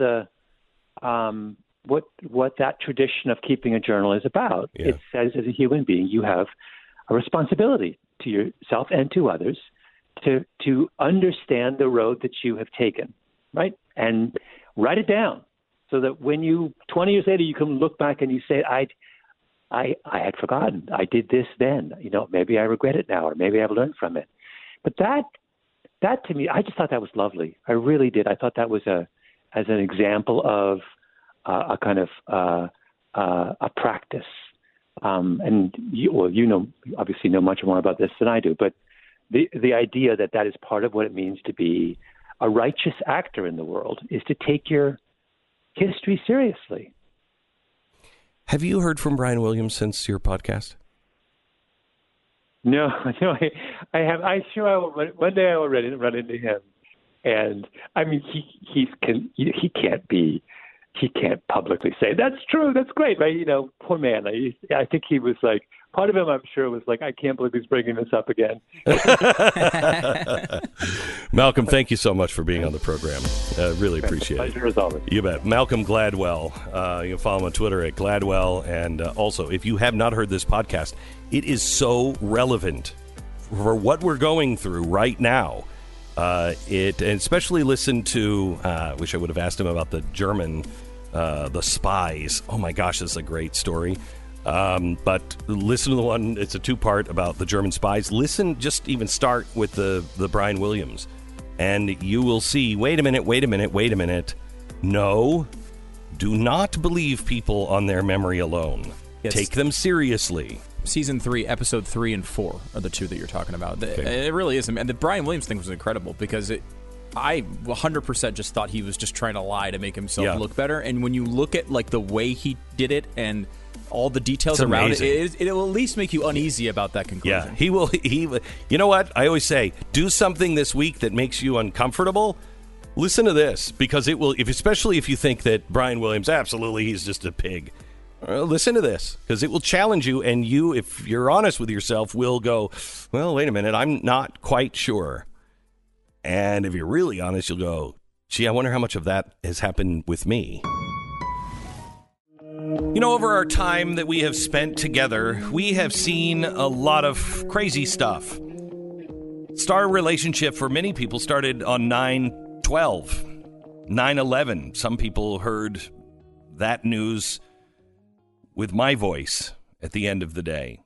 that tradition of keeping a journal is about. Yeah. It says, as a human being, you have a responsibility to yourself and to others to understand the road that you have taken, right? And write it down so that when 20 years later, you can look back and you say, I had forgotten. I did this then. Maybe I regret it now, or maybe I've learned from it. But that to me, I just thought that was lovely. I really did. I thought that was as an example of a kind of a practice. And you obviously know much more about this than I do, but the idea that is part of what it means to be a righteous actor in the world is to take your history seriously. Have you heard from Brian Williams since your podcast? No, I have. I'm sure I will. One day I will run into him, and I mean, he can't publicly say that's true. That's great, right? Poor man. I think he was like, part of him, I'm sure, was like, I can't believe he's bringing this up again. Malcolm, thank you so much for being on the program. Really appreciate it. Pleasure as always. You bet. Malcolm Gladwell. You can follow him on Twitter at Gladwell. And also, if you have not heard this podcast, it is so relevant for what we're going through right now. And especially listen to, wish I would have asked him about the German, the spies. Oh my gosh, this is a great story. But listen to the one, it's a two-part about the German spies. Listen, just even start with the Brian Williams. And you will see, wait a minute. No, do not believe people on their memory alone. Yes. Take them seriously. Season 3, episode 3 and 4 are the two that you're talking about. Okay. It really is. And the Brian Williams thing was incredible because I 100% just thought he was just trying to lie to make himself look better. And when you look at like the way he did it and all the details around it will at least make you uneasy about that conclusion. Yeah, he will. You know what? I always say, do something this week that makes you uncomfortable. Listen to this, because it will, especially if you think that Brian Williams, absolutely, he's just a pig. Listen to this, because it will challenge you, and you, if you're honest with yourself, will go, well, wait a minute, I'm not quite sure. And if you're really honest, you'll go, gee, I wonder how much of that has happened with me. Over our time that we have spent together, we have seen a lot of crazy stuff. Our relationship for many people started on 9/12, 9/11. Some people heard that news with my voice at the end of the day.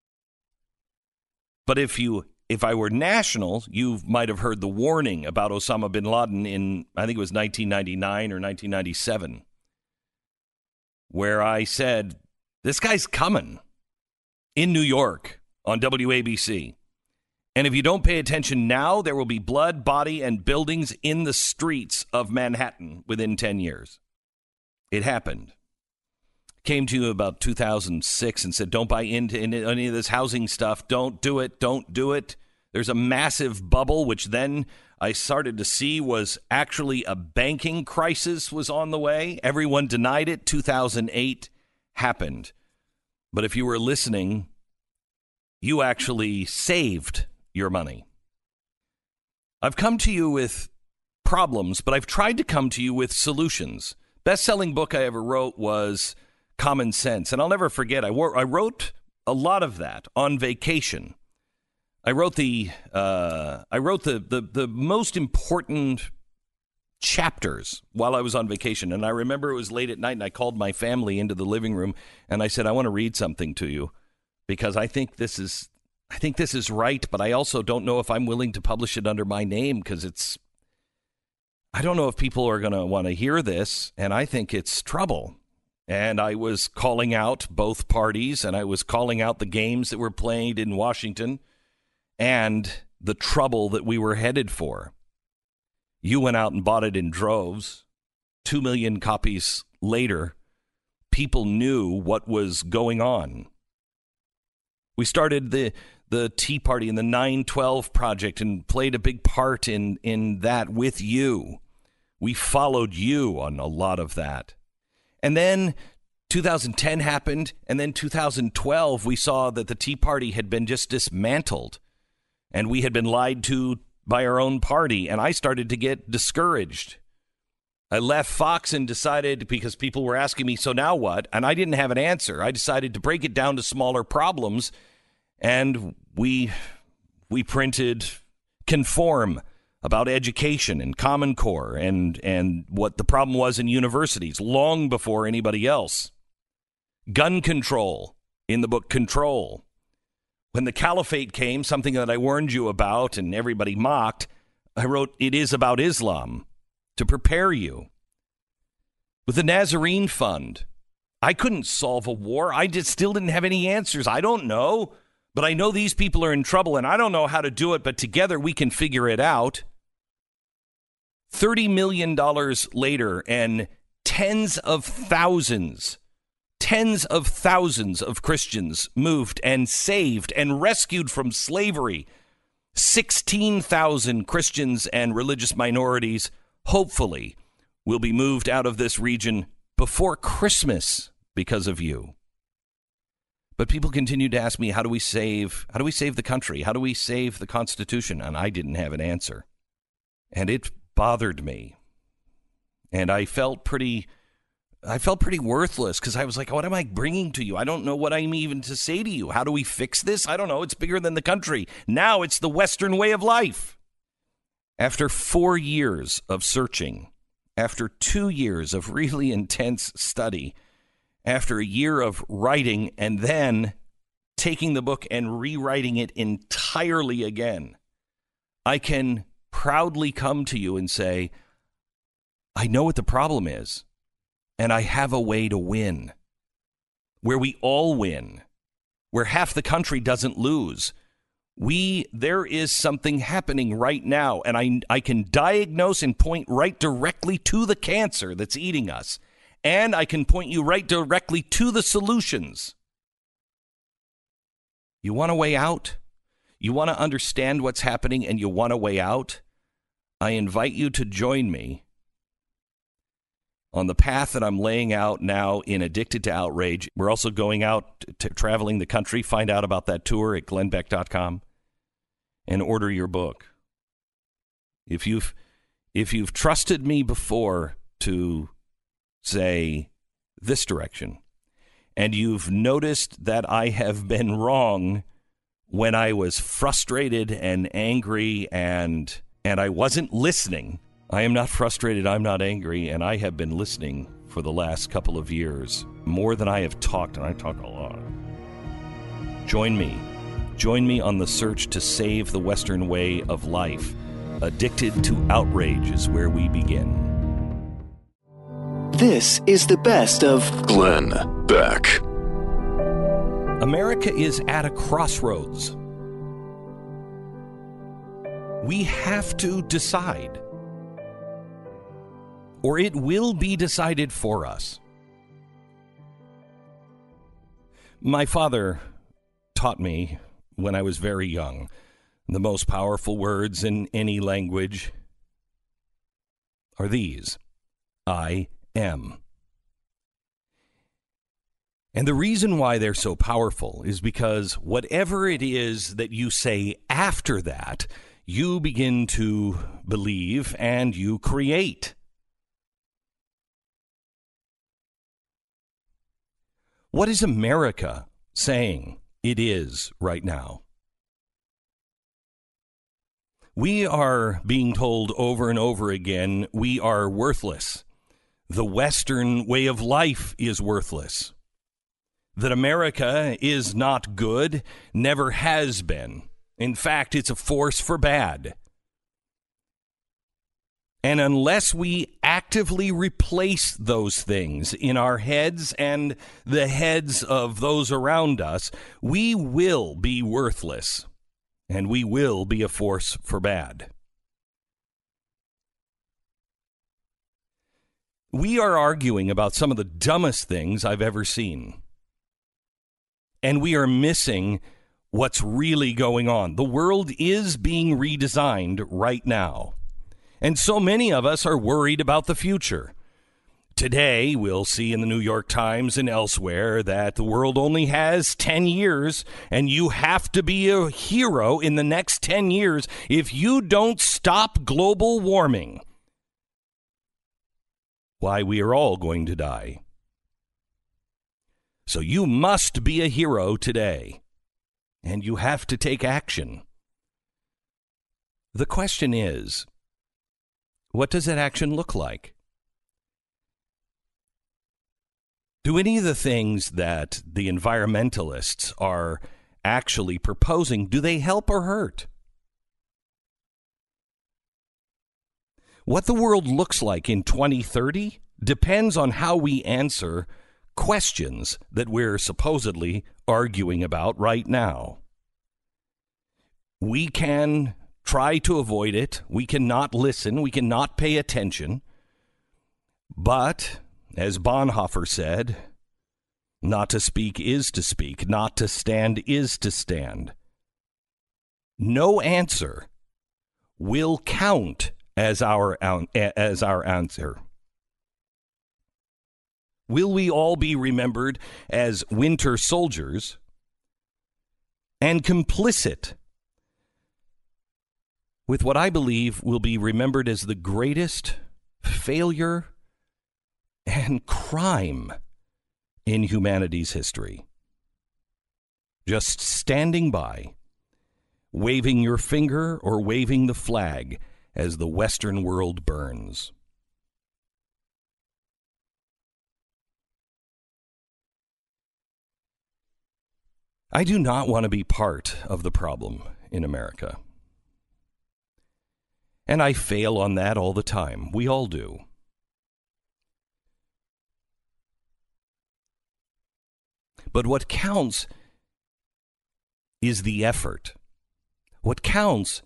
But if I were national, you might have heard the warning about Osama bin Laden in, I think it was 1999 or 1997. Where I said, this guy's coming in New York on WABC. And if you don't pay attention now, there will be blood, body, and buildings in the streets of Manhattan within 10 years. It happened. Came to you about 2006 and said, don't buy into any of this housing stuff. Don't do it. Don't do it. There's a massive bubble, which then I started to see was actually a banking crisis was on the way. Everyone denied it. 2008 happened. But if you were listening, you actually saved your money. I've come to you with problems, but I've tried to come to you with solutions. Best-selling book I ever wrote was Common Sense, and I'll never forget, I wrote a lot of that on vacation. I wrote the most important chapters while I was on vacation, and I remember it was late at night, and I called my family into the living room, and I said, I want to read something to you because I think this is right, but I also don't know if I'm willing to publish it under my name because I don't know if people are going to want to hear this, and I think it's trouble. And I was calling out both parties, and I was calling out the games that were played in Washington and the trouble that we were headed for. You went out and bought it in droves. 2 million copies later, people knew what was going on. We started the Tea Party and the 9/12 Project and played a big part in that with you. We followed you on a lot of that. And then 2010 happened, and then 2012, we saw that the Tea Party had been just dismantled, and we had been lied to by our own party, and I started to get discouraged. I left Fox and decided, because people were asking me, so now what? And I didn't have an answer. I decided to break it down to smaller problems, and we printed Conform about education and Common Core and what the problem was in universities long before anybody else. Gun control in the book Control. When the caliphate came, something that I warned you about and everybody mocked, I wrote, it is about Islam, to prepare you. With the Nazarene Fund, I couldn't solve a war. I still didn't have any answers. I don't know, but I know these people are in trouble, and I don't know how to do it, but together we can figure it out. $30 million later, and tens of thousands of Christians moved and saved and rescued from slavery. 16,000 Christians and religious minorities, hopefully, will be moved out of this region before Christmas because of you. But people continue to ask me, how do we save the country? How do we save the Constitution? And I didn't have an answer. And it bothered me. And I felt pretty worthless because I was like, what am I bringing to you? I don't know what I'm even to say to you. How do we fix this? I don't know. It's bigger than the country. Now it's the Western way of life. After 4 years of searching, after 2 years of really intense study, after a year of writing and then taking the book and rewriting it entirely again, I can proudly come to you and say, I know what the problem is. And I have a way to win, where we all win, where half the country doesn't lose. There is something happening right now, and I can diagnose and point right directly to the cancer that's eating us, and I can point you right directly to the solutions. You want a way out? You want to understand what's happening, and you want a way out? I invite you to join me on the path that I'm laying out now in Addicted to Outrage. We're also going out to traveling the country. Find out about that tour at glennbeck.com and order your book. If you've trusted me before to say this direction, and you've noticed that I have been wrong when I was frustrated and angry and I wasn't listening, I am not frustrated, I'm not angry, and I have been listening for the last couple of years, more than I have talked, and I talk a lot. Join me. Join me on the search to save the Western way of life. Addicted to Outrage is where we begin. This is the best of Glenn Beck. America is at a crossroads. We have to decide, or it will be decided for us. My father taught me when I was very young the most powerful words in any language are these: I am. And the reason why they're so powerful is because whatever it is that you say after that, you begin to believe and you create. What is America saying it is right now? We are being told over and over again we are worthless. The Western way of life is worthless. That America is not good, never has been. In fact, it's a force for bad. And unless we actively replace those things in our heads and the heads of those around us, we will be worthless, and we will be a force for bad. We are arguing about some of the dumbest things I've ever seen. And we are missing what's really going on. The world is being redesigned right now. And so many of us are worried about the future. Today, we'll see in the New York Times and elsewhere that the world only has 10 years, and you have to be a hero in the next 10 years if you don't stop global warming. Why, we are all going to die. So you must be a hero today, and you have to take action. The question is, what does that action look like? Do any of the things that the environmentalists are actually proposing, do they help or hurt? What the world looks like in 2030 depends on how we answer questions that we're supposedly arguing about right now. We can try to avoid it. We cannot listen. We cannot pay attention. But, as Bonhoeffer said, not to speak is to speak. Not to stand is to stand. No answer will count as our answer. Will we all be remembered as winter soldiers and complicit with what I believe will be remembered as the greatest failure and crime in humanity's history? Just standing by, waving your finger or waving the flag as the Western world burns. I do not want to be part of the problem in America. And I fail on that all the time. We all do. But what counts is the effort. What counts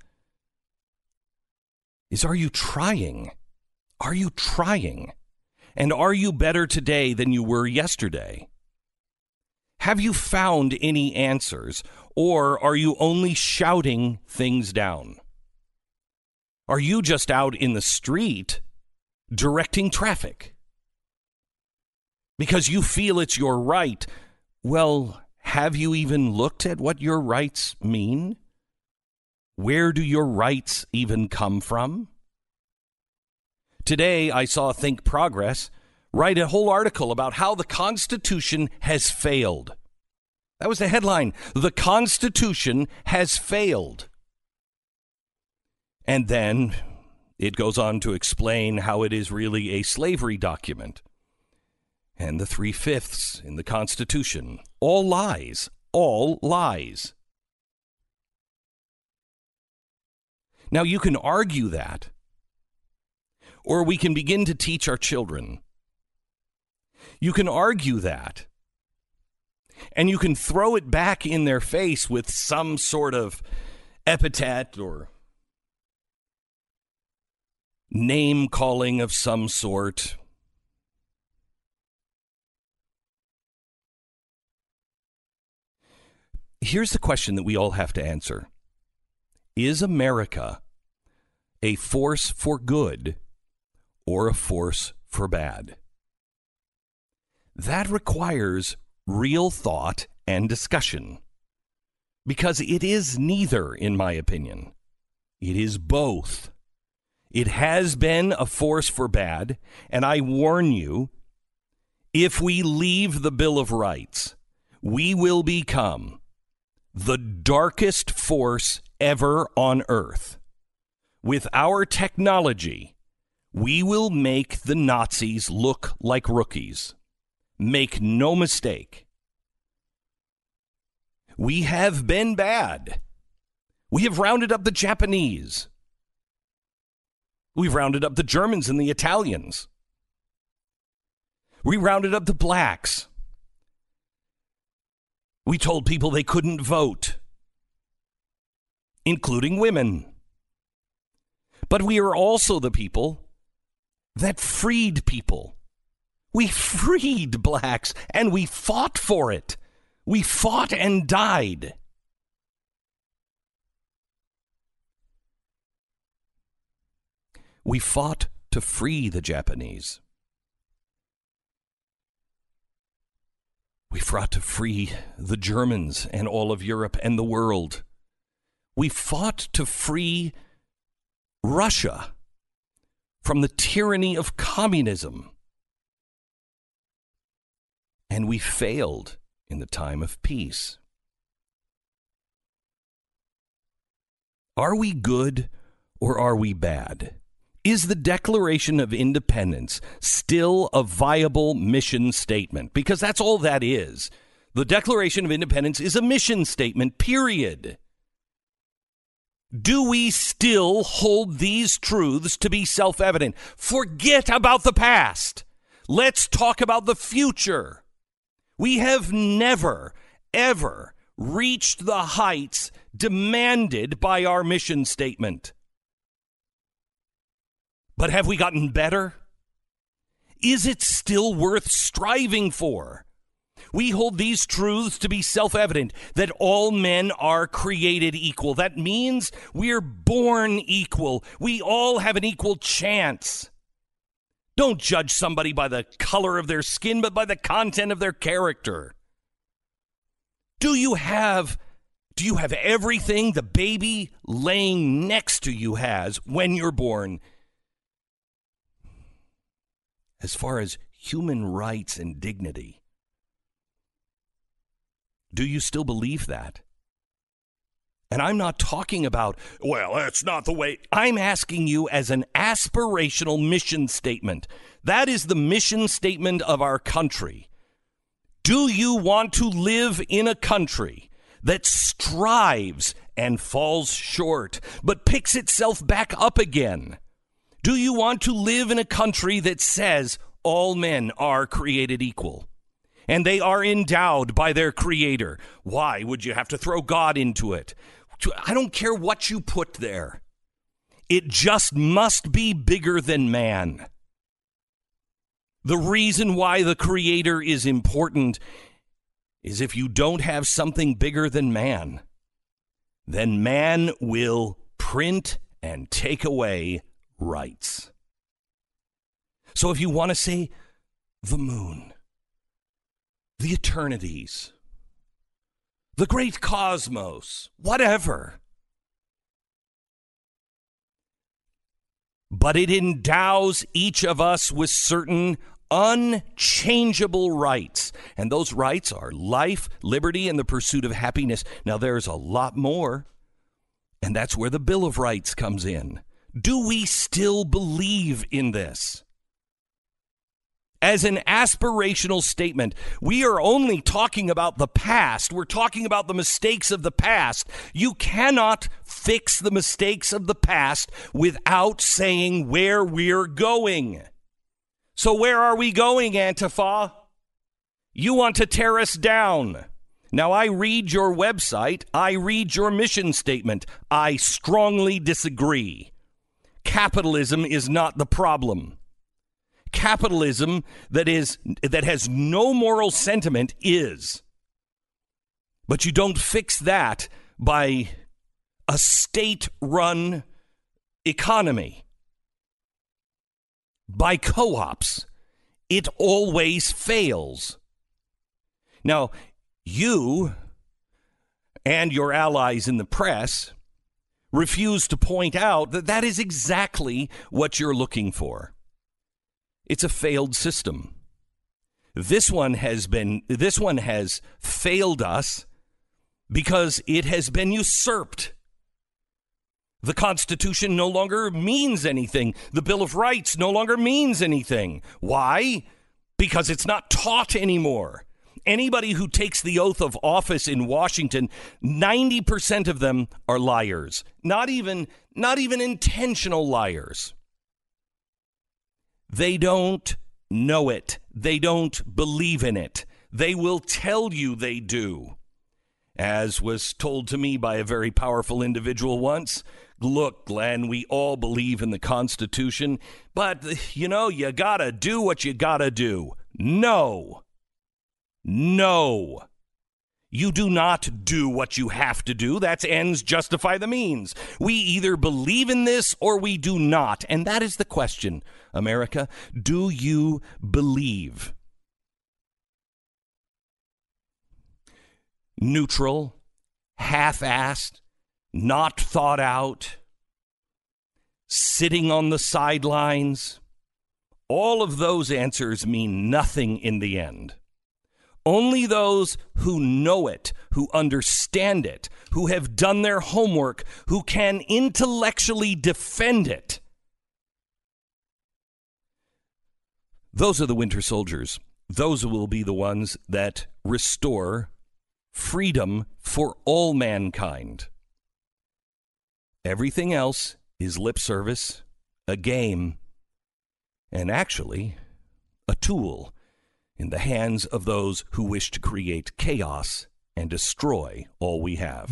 is, are you trying? Are you trying? And are you better today than you were yesterday? Have you found any answers, or are you only shouting things down? Are you just out in the street directing traffic because you feel it's your right? Well, have you even looked at what your rights mean? Where do your rights even come from? Today, I saw Think Progress write a whole article about how the Constitution has failed. That was the headline. The Constitution has failed. And then it goes on to explain how it is really a slavery document. And the 3/5 in the Constitution. All lies. All lies. Now, you can argue that, or we can begin to teach our children. You can argue that, and you can throw it back in their face with some sort of epithet or name calling of some sort. Here's the question that we all have to answer. Is America a force for good or a force for bad? That requires real thought and discussion, because it is neither, in my opinion. It is both. It has been a force for bad, and I warn you, if we leave the Bill of Rights, we will become the darkest force ever on Earth. With our technology, we will make the Nazis look like rookies. Make no mistake. We have been bad. We have rounded up the Japanese. We've rounded up the Germans and the Italians. We rounded up the blacks. We told people they couldn't vote, including women. But we are also the people that freed people. We freed blacks, and we fought for it. We fought and died. We fought to free the Japanese. We fought to free the Germans and all of Europe and the world. We fought to free Russia from the tyranny of communism. And we failed in the time of peace. Are we good or are we bad? Is the Declaration of Independence still a viable mission statement? Because that's all that is. The Declaration of Independence is a mission statement, period. Do we still hold these truths to be self-evident? Forget about the past. Let's talk about the future. We have never, ever reached the heights demanded by our mission statement. But have we gotten better? Is it still worth striving for? We hold these truths to be self-evident, that all men are created equal. That means we're born equal. We all have an equal chance. Don't judge somebody by the color of their skin, but by the content of their character. Do you have everything the baby laying next to you has when you're born? As far as human rights and dignity, do you still believe that? And I'm not talking about, well, that's not the way. I'm asking you as an aspirational mission statement. That is the mission statement of our country. Do you want to live in a country that strives and falls short, but picks itself back up again? Do you want to live in a country that says all men are created equal and they are endowed by their creator? Why would you have to throw God into it? I don't care what you put there. It just must be bigger than man. The reason why the creator is important is if you don't have something bigger than man, then man will print and take away rights. So if you want to say the moon, the eternities, the great cosmos, whatever, but it endows each of us with certain unchangeable rights. And those rights are life, liberty, and the pursuit of happiness. Now, there's a lot more, and that's where the Bill of Rights comes in. Do we still believe in this? As an aspirational statement, we are only talking about the past. We're talking about the mistakes of the past. You cannot fix the mistakes of the past without saying where we're going. So where are we going, Antifa? You want to tear us down. Now, I read your website. I read your mission statement. I strongly disagree. Capitalism is not the problem. Capitalism that has no moral sentiment is. But you don't fix that by a state-run economy. By co-ops. It always fails. Now, you and your allies in the press refuse to point out that that is exactly what you're looking for. It's a failed system. This one has failed us because it has been usurped. The Constitution no longer means anything. The Bill of Rights no longer means anything. Why? Because it's not taught anymore. Anybody who takes the oath of office in Washington, 90% of them are liars. Not even intentional liars. They don't know it. They don't believe in it. They will tell you they do. As was told to me by a very powerful individual once, look, Glenn, we all believe in the Constitution, but, you gotta do what you gotta do. No. You do not do what you have to do. That's ends justify the means. We either believe in this or we do not. And that is the question, America. Do you believe? Neutral, half-assed, not thought out, sitting on the sidelines. All of those answers mean nothing in the end. Only those who know it, who understand it, who have done their homework, who can intellectually defend it. Those are the winter soldiers. Those will be the ones that restore freedom for all mankind. Everything else is lip service, a game, and actually a tool in the hands of those who wish to create chaos and destroy all we have.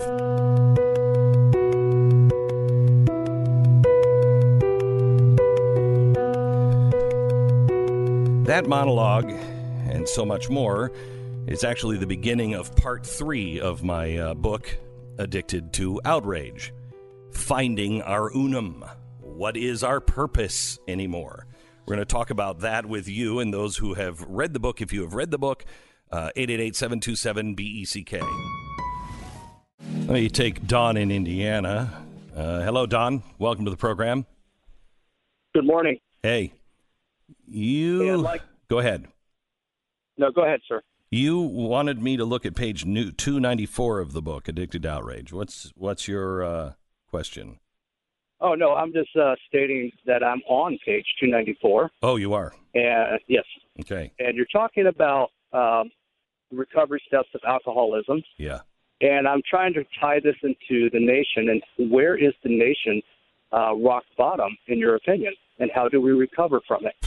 That monologue, and so much more, is actually the beginning of part 3 of my book, Addicted to Outrage. Finding our unum. What is our purpose anymore? We're going to talk about that with you and those who have read the book. If you have read the book, 888-727-BECK. Let me take Don in Indiana. Hello, Don. Welcome to the program. Good morning. Hey. Go ahead. No, go ahead, sir. You wanted me to look at page 294 of the book, Addicted to Outrage. What's your question? Oh, no, I'm just stating that I'm on page 294. Oh, you are? Yes. Okay. And you're talking about recovery steps of alcoholism. Yeah. And I'm trying to tie this into the nation. And where is the nation rock bottom, in your opinion? And how do we recover from it?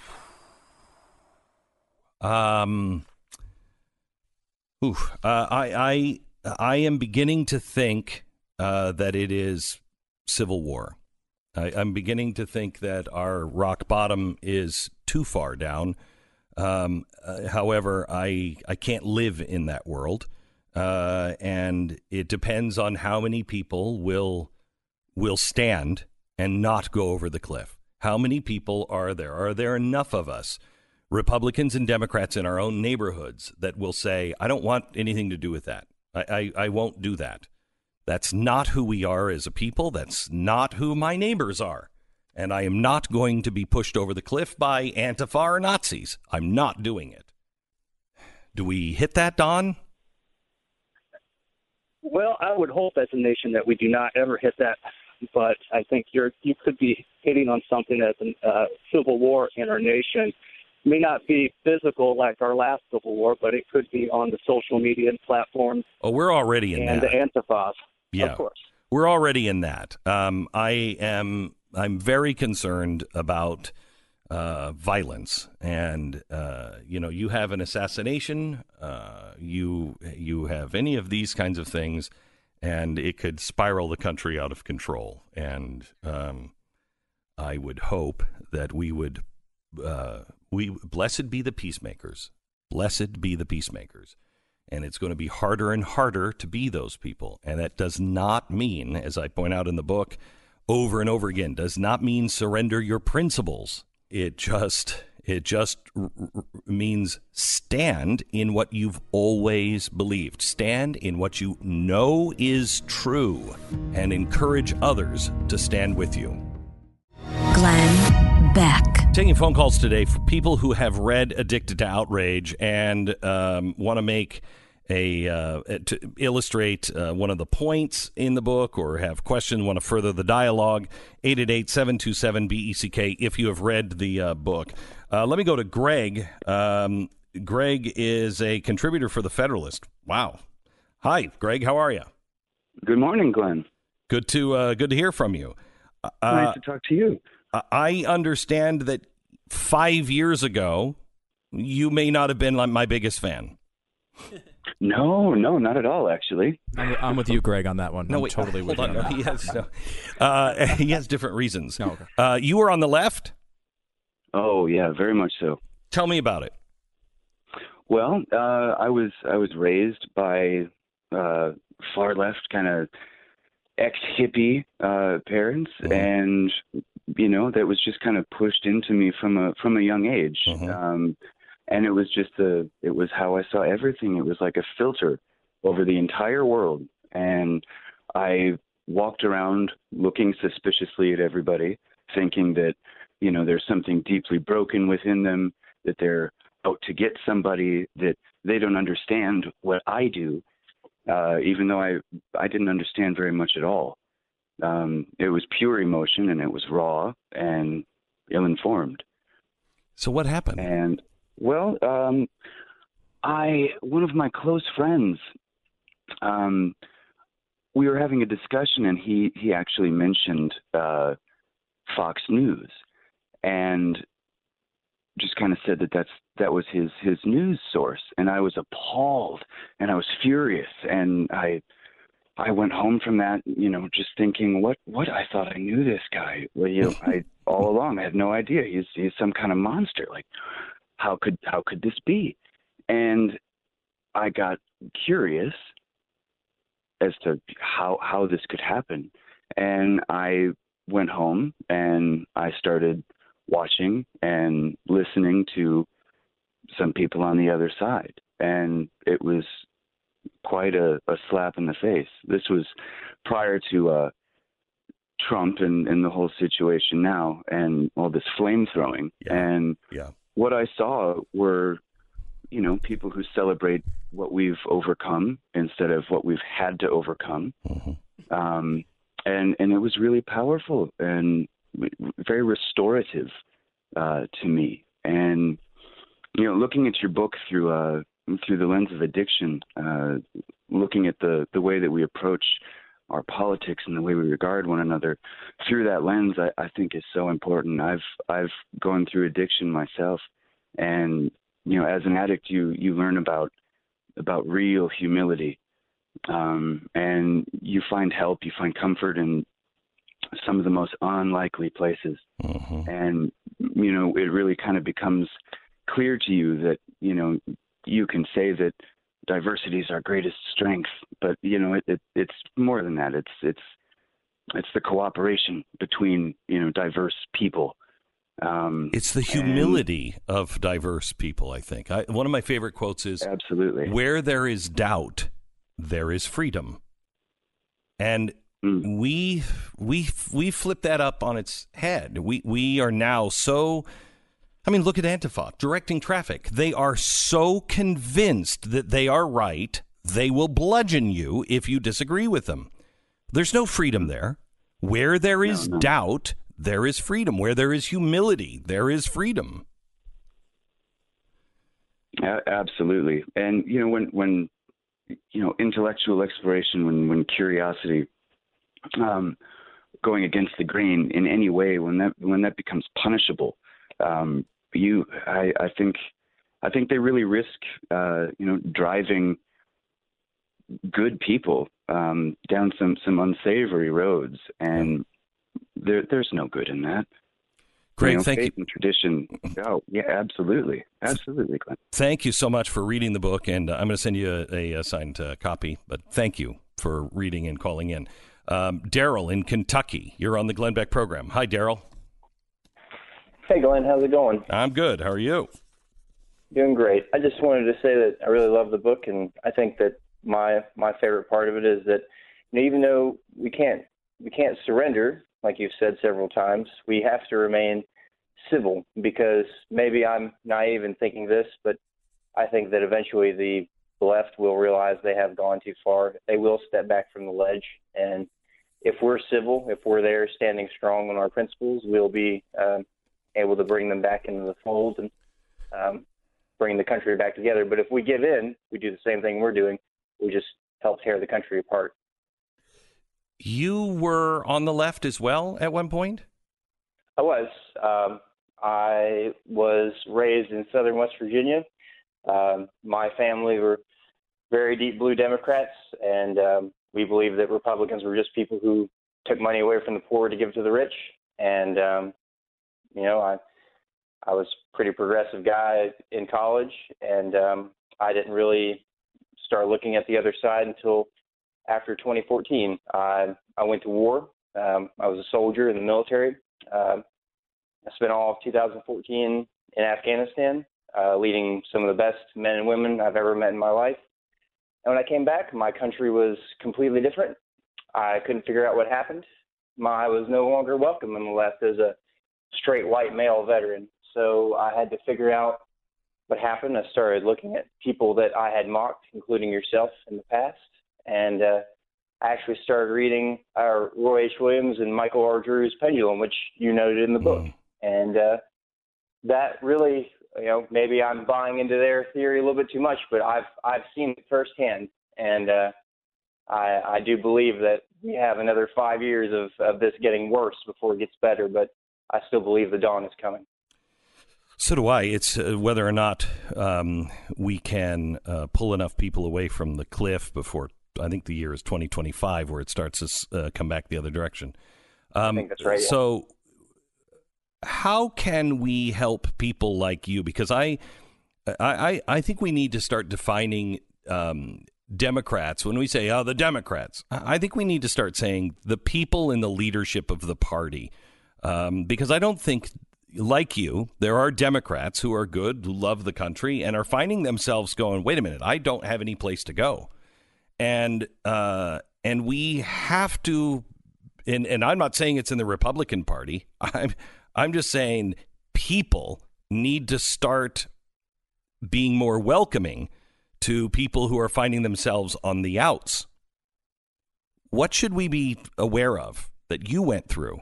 I am beginning to think that it is civil war. I'm beginning to think that our rock bottom is too far down. However, I can't live in that world, and it depends on how many people will stand and not go over the cliff. How many people are there? Are there enough of us, Republicans and Democrats in our own neighborhoods, that will say, I don't want anything to do with that. I won't do that. That's not who we are as a people. That's not who my neighbors are. And I am not going to be pushed over the cliff by Antifa or Nazis. I'm not doing it. Do we hit that, Don? Well, I would hope as a nation that we do not ever hit that. But I think you could be hitting on something as a civil war in our nation. It may not be physical like our last civil war, but it could be on the social media platforms. Oh, we're already in that. And the Antifas. Yeah, of course. We're already in that. I'm very concerned about violence, and you have an assassination, you have any of these kinds of things, and it could spiral the country out of control. And I would hope that we would blessed be the peacemakers. Blessed be the peacemakers. And it's going to be harder and harder to be those people. And that does not mean, as I point out in the book over and over again, does not mean surrender your principles. It just It just means stand in what you've always believed. Stand in what you know is true and encourage others to stand with you. Glenn Beck. Taking phone calls today for people who have read Addicted to Outrage and want to make to illustrate one of the points in the book or have questions, want to further the dialogue. 888-727-BECK if you have read the book. Let me go to Greg. Greg is a contributor for The Federalist. Wow. Hi, Greg. How are you? Good morning, Glenn. Good to hear from you. Nice to talk to you. I understand that 5 years ago, you may not have been my biggest fan. No, not at all, actually. I'm with you, Greg, on that one. No, I'm wait, totally with hold you. on. He has different reasons. Oh, okay. You were on the left? Oh, yeah, very much so. Tell me about it. Well, I was raised by far left kind of ex-hippie parents, and that was just kind of pushed into me from a young age. And it was it was how I saw everything. It was like a filter over the entire world. And I walked around looking suspiciously at everybody, thinking that, there's something deeply broken within them, that they're out to get somebody, that they don't understand what I do, even though I didn't understand very much at all. It was pure emotion, and it was raw and ill-informed. So what happened? And well, one of my close friends, we were having a discussion, and he actually mentioned Fox News, and just kind of said that was his news source, and I was appalled, and I was furious, and I went home from that, just thinking, what I thought I knew this guy. Well, all along I had no idea. He's some kind of monster. Like, how could this be? And I got curious as to how this could happen. And I went home and I started watching and listening to some people on the other side. And it was quite a slap in the face. This was prior to Trump and the whole situation now and all this flame throwing. Yeah. And yeah. What I saw were, people who celebrate what we've overcome instead of what we've had to overcome. And it was really powerful and very restorative to me. And, looking at your book through the lens of addiction, looking at the way that we approach our politics and the way we regard one another through that lens, I think is so important. I've gone through addiction myself, and as an addict, you learn about real humility, and you find help, you find comfort in some of the most unlikely places, and it really kind of becomes clear to you that you can say that diversity is our greatest strength, but it's more than that. It's the cooperation between diverse people. It's the humility of diverse people. I think one of my favorite quotes is, "Absolutely, where there is doubt, there is freedom," and we flip that up on its head. We are now so. I mean, look at Antifa directing traffic. They are so convinced that they are right, they will bludgeon you if you disagree with them. There's no freedom there. Where there is doubt, there is freedom. Where there is humility, there is freedom. Absolutely. And, when intellectual exploration, when curiosity, going against the grain in any way, when that becomes punishable, I think they really risk, driving good people down some unsavory roads, and there's no good in that. Greg, thank you. And tradition. Oh, yeah, absolutely, Glenn. Thank you so much for reading the book, and I'm going to send you a signed copy. But thank you for reading and calling in. Daryl in Kentucky, you're on the Glenn Beck program. Hi, Daryl. Hey, Glenn, how's it going? I'm good. How are you? Doing great. I just wanted to say that I really love the book, and I think that my favorite part of it is that, you know, even though we can't surrender, like you've said several times, we have to remain civil, because maybe I'm naive in thinking this, but I think that eventually the left will realize they have gone too far. They will step back from the ledge, and if we're civil, if we're there standing strong on our principles, we'll be able to bring them back into the fold and bring the country back together. But if we give in, we do the same thing we're doing, we just help tear the country apart. You were on the left as well at one point? I was. I was raised in southern West Virginia. My family were very deep blue Democrats, and we believed that Republicans were just people who took money away from the poor to give to the rich. And, you know, I was a pretty progressive guy in college, and I didn't really start looking at the other side until after 2014. I went to war. I was a soldier in the military. I spent all of 2014 in Afghanistan, leading some of the best men and women I've ever met in my life. And when I came back, my country was completely different. I couldn't figure out what happened. I was no longer welcome on the left as a straight white male veteran. So I had to figure out what happened. I started looking at people that I had mocked, including yourself, in the past. And I actually started reading Roy H. Williams and Michael R. Drew's Pendulum, which you noted in the book. And that really, you know, maybe I'm buying into their theory a little bit too much, but I've seen it firsthand. And I do believe that we have another 5 years of this getting worse before it gets better, but I still believe the dawn is coming. So do I. It's whether or not we can pull enough people away from the cliff before, I think the year is 2025, where it starts to come back the other direction. I think that's right. So how can we help people like you? Because I think we need to start defining Democrats. When we say, the Democrats, I think we need to start saying the people in the leadership of the party. Because I don't think, like you, there are Democrats who are good, who love the country, and are finding themselves going, wait a minute, I don't have any place to go. And we have to, and I'm not saying it's in the Republican Party. I'm just saying people need to start being more welcoming to people who are finding themselves on the outs. What should we be aware of that you went through?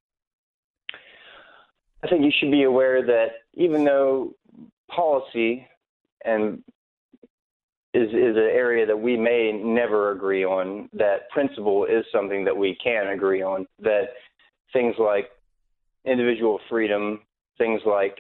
I think you should be aware that even though policy and is an area that we may never agree on, that principle is something that we can agree on, that things like individual freedom, things like,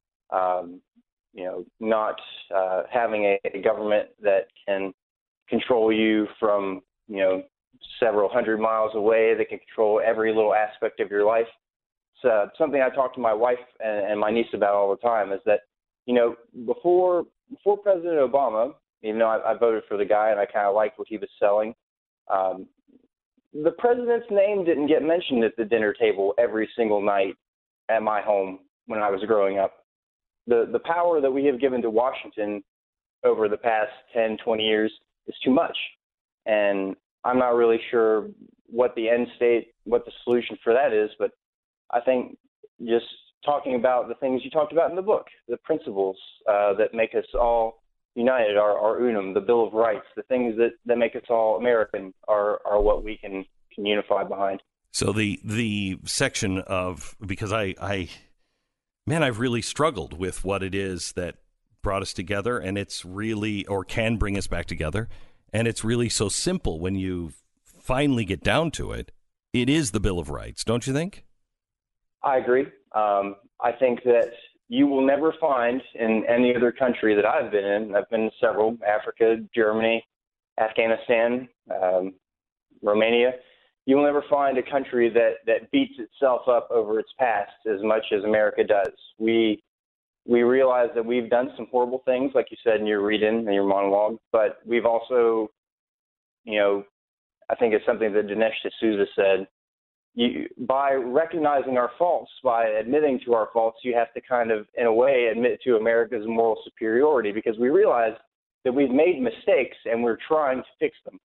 not having a government that can control you from, several hundred miles away, that can control every little aspect of your life. So something I talk to my wife and my niece about all the time is that, before President Obama, even though I voted for the guy and I kind of liked what he was selling, the president's name didn't get mentioned at the dinner table every single night at my home when I was growing up. The power that we have given to Washington over the past 10, 20 years is too much. And I'm not really sure what the end state, what the solution for that is, but I think just talking about the things you talked about in the book, the principles that make us all united, our UNUM, the Bill of Rights, the things that make us all American are what we can unify behind. So the section of, because I've really struggled with what it is that brought us together, and it's really, or can bring us back together, and it's really so simple when you finally get down to it. It is the Bill of Rights, don't you think? I agree. I think that you will never find in any other country that I've been in, I've been in several, Africa, Germany, Afghanistan, Romania, you will never find a country that beats itself up over its past as much as America does. We realize that we've done some horrible things, like you said in your read-in and your monologue, but we've also, I think it's something that Dinesh D'Souza said, by recognizing our faults, by admitting to our faults, you have to kind of, in a way, admit to America's moral superiority, because we realize that we've made mistakes and we're trying to fix them.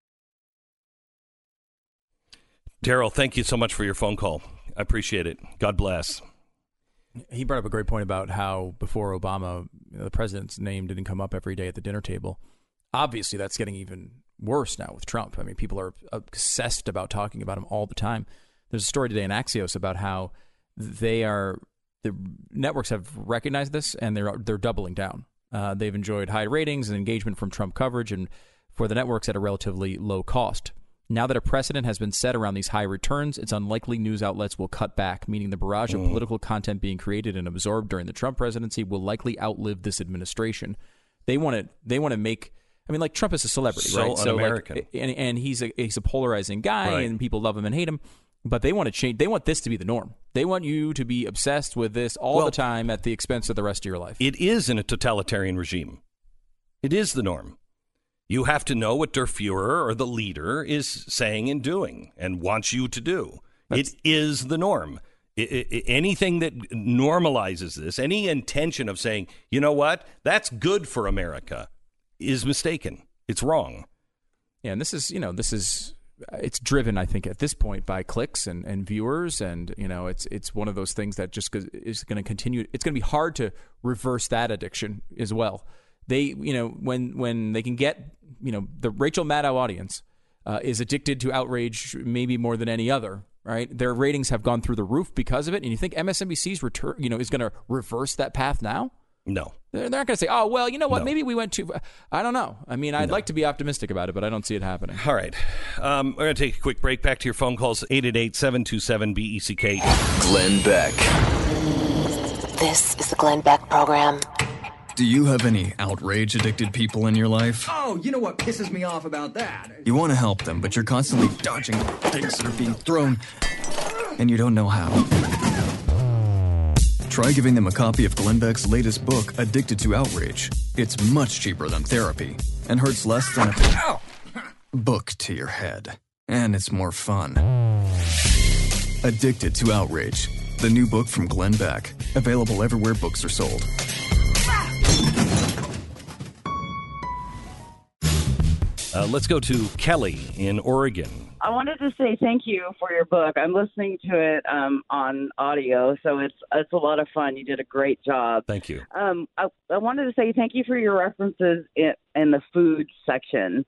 Daryl, thank you so much for your phone call. I appreciate it. God bless. He brought up a great point about how before Obama, the president's name didn't come up every day at the dinner table. Obviously, that's getting even worse now with Trump. I mean, people are obsessed about talking about him all the time. There's a story today in Axios about how the networks have recognized this and they're doubling down. They've enjoyed high ratings and engagement from Trump coverage, and for the networks at a relatively low cost. Now that a precedent has been set around these high returns, it's unlikely news outlets will cut back, meaning the barrage of political content being created and absorbed during the Trump presidency will likely outlive this administration. They want to make. I mean, like, Trump is a celebrity, right? So un-American. Like, and he's a polarizing guy, right, and people love him and hate him. But they want to change. They want this to be the norm. They want you to be obsessed with this all the time at the expense of the rest of your life. It is in a totalitarian regime. It is the norm. You have to know what Der Fuhrer or the leader is saying and doing and wants you to do. It is the norm. Anything that normalizes this, any intention of saying, you know what, that's good for America, is mistaken. It's wrong. Yeah, and this is it's driven, I think, at this point by clicks and viewers, and it's one of those things that just is going to continue. It's going to be hard to reverse that addiction as well. They, when they can get, the Rachel Maddow audience is addicted to outrage maybe more than any other, right? Their ratings have gone through the roof because of it, and you think MSNBC's return, is going to reverse that path now? No. They're not going to say, oh, well, you know what, No. Maybe we went too. I don't know. I mean, I'd like to be optimistic about it, but I don't see it happening. All right. We're going to take a quick break. Back to your phone calls, 888-727-BECK. Glenn Beck. This is the Glenn Beck Program. Do you have any outrage-addicted people in your life? Oh, you know what pisses me off about that? You want to help them, but you're constantly dodging things that are being thrown, and you don't know how. Try giving them a copy of Glenn Beck's latest book, Addicted to Outrage. It's much cheaper than therapy and hurts less than a book to your head. And it's more fun. Addicted to Outrage, the new book from Glenn Beck. Available everywhere books are sold. Let's go to Kelly in Oregon. I wanted to say thank you for your book. I'm listening to it on audio, so it's a lot of fun. You did a great job. Thank you. I wanted to say thank you for your references in the food section.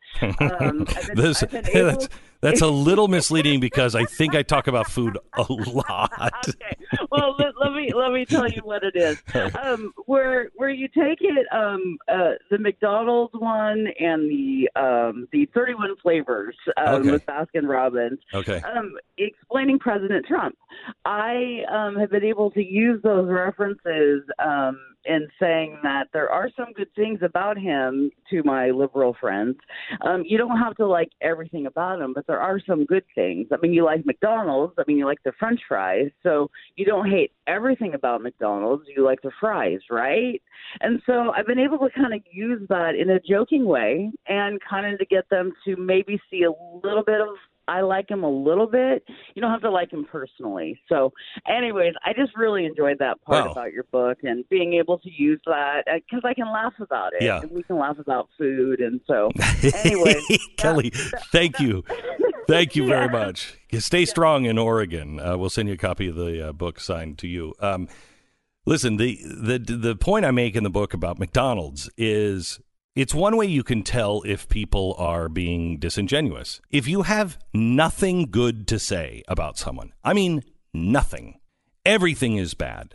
That's a little misleading because I think I talk about food a lot. Okay. Well, let me tell you what it is. Where you take it, the McDonald's one and the 31 flavors with Baskin Robbins. Okay. Explaining President Trump. I have been able to use those references in saying that there are some good things about him to my liberal friends. You don't have to like everything about him, but there are some good things. I mean, you like McDonald's. I mean, you like the French fries. So you don't hate everything about McDonald's. You like the fries, right? And so I've been able to kind of use that in a joking way and kind of to get them to maybe see a little bit of I like him a little bit. You don't have to like him personally. So anyways, I just really enjoyed that part about your book and being able to use that because I can laugh about it. Yeah. And we can laugh about food. And so anyways. Kelly, thank you. Thank you very much. Stay strong in Oregon. We'll send you a copy of the book signed to you. Listen, the point I make in the book about McDonald's is it's one way you can tell if people are being disingenuous. If you have nothing good to say about someone, I mean, nothing, everything is bad.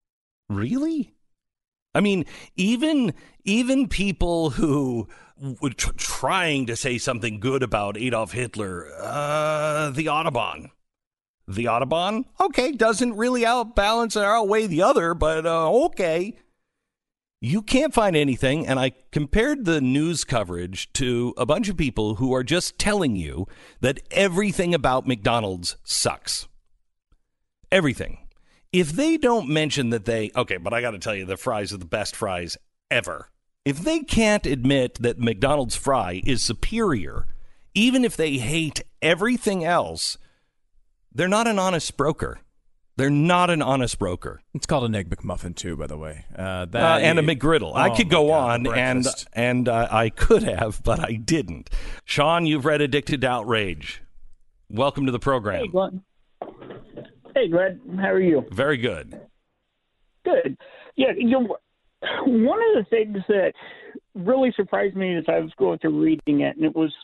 Really? I mean, even people who were trying to say something good about Adolf Hitler, the Autobahn. The Autobahn? Okay, doesn't really outbalance or outweigh the other, but okay. You can't find anything, and I compared the news coverage to a bunch of people who are just telling you that everything about McDonald's sucks. Everything. If they don't mention that but I got to tell you, the fries are the best fries ever. If they can't admit that McDonald's fry is superior, even if they hate everything else, They're not an honest broker. They're not an honest broker. It's called an Egg McMuffin, too, by the way. And a McGriddle. I could go on, and I could have, but I didn't. Sean, you've read Addicted to Outrage. Welcome to the program. Hey, Glenn. Hey, Greg. How are you? Very good. Good. Yeah, one of the things that really surprised me as I was going through reading it, and it was,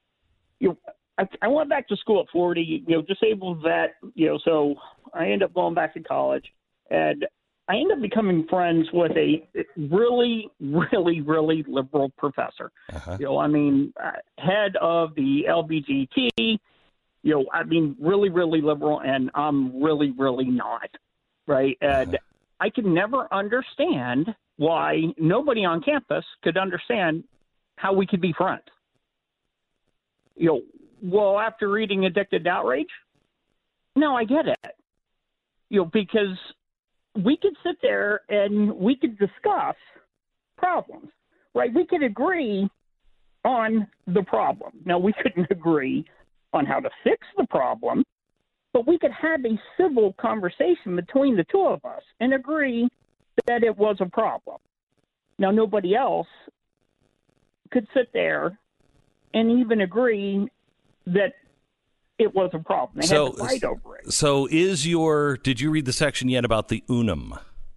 I went back to school at 40, disabled vet, so I ended up going back to college, and I ended up becoming friends with a really, really, really liberal professor. Head of the LBGT, really, really liberal, and I'm really, really not, right? And I could never understand why nobody on campus could understand how we could be friends. Well, after reading Addicted to Outrage, no, I get it. Because we could sit there and we could discuss problems, right? We could agree on the problem. Now, we couldn't agree on how to fix the problem, but we could have a civil conversation between the two of us and agree that it was a problem. Now, nobody else could sit there and even agree that it was a problem. They had to fight over it. So did you read the section yet about the Unum?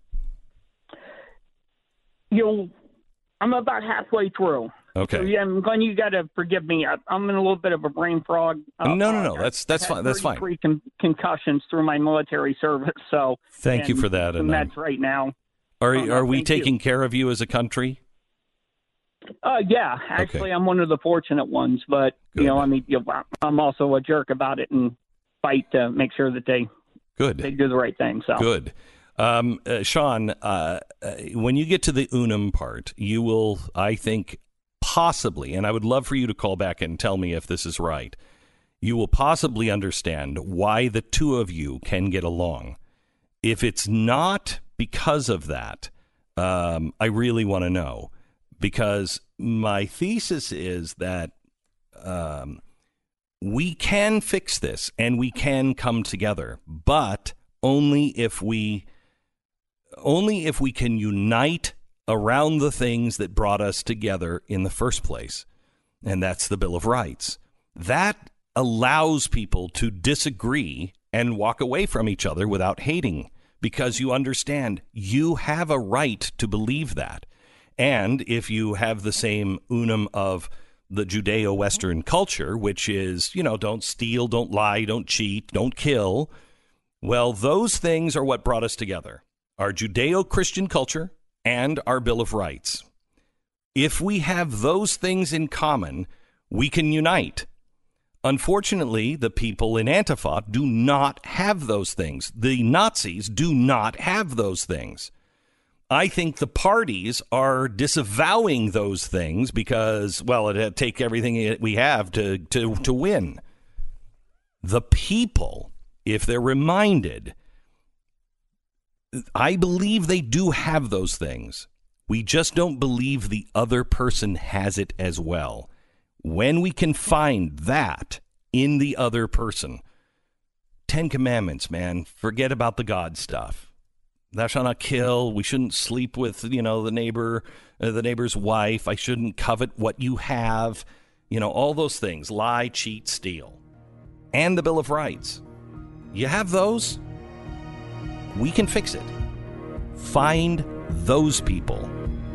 I'm about halfway through. Okay. So, Glenn, you got to forgive me. I'm in a little bit of a brain fog. No. That's fine. That's fine. 3 concussions through my military service. So thank you for that. And that's right now. Are we taking care of you as a country? Yeah, actually, I'm one of the fortunate ones, but Good. I'm also a jerk about it and fight to make sure that they do the right thing. So good. Sean, when you get to the Unum part, you will, I think, possibly, and I would love for you to call back and tell me if this is right, you will possibly understand why the two of you can get along. If it's not because of that, I really want to know. Because my thesis is that we can fix this and we can come together, but only if we can unite around the things that brought us together in the first place, and that's the Bill of Rights. That allows people to disagree and walk away from each other without hating, because you understand you have a right to believe that. And if you have the same Unum of the Judeo-Western culture, which is, don't steal, don't lie, don't cheat, don't kill, well, those things are what brought us together. Our Judeo-Christian culture and our Bill of Rights. If we have those things in common, we can unite. Unfortunately, the people in Antifa do not have those things. The Nazis do not have those things. I think the parties are disavowing those things because, well, it'd take everything we have to win. The people, if they're reminded, I believe they do have those things. We just don't believe the other person has it as well. When we can find that in the other person, 10 Commandments, man, forget about the God stuff. Thou shalt not kill. We shouldn't sleep with, the neighbor's wife. I shouldn't covet what you have. All those things. Lie, cheat, steal. And the Bill of Rights. You have those? We can fix it. Find those people.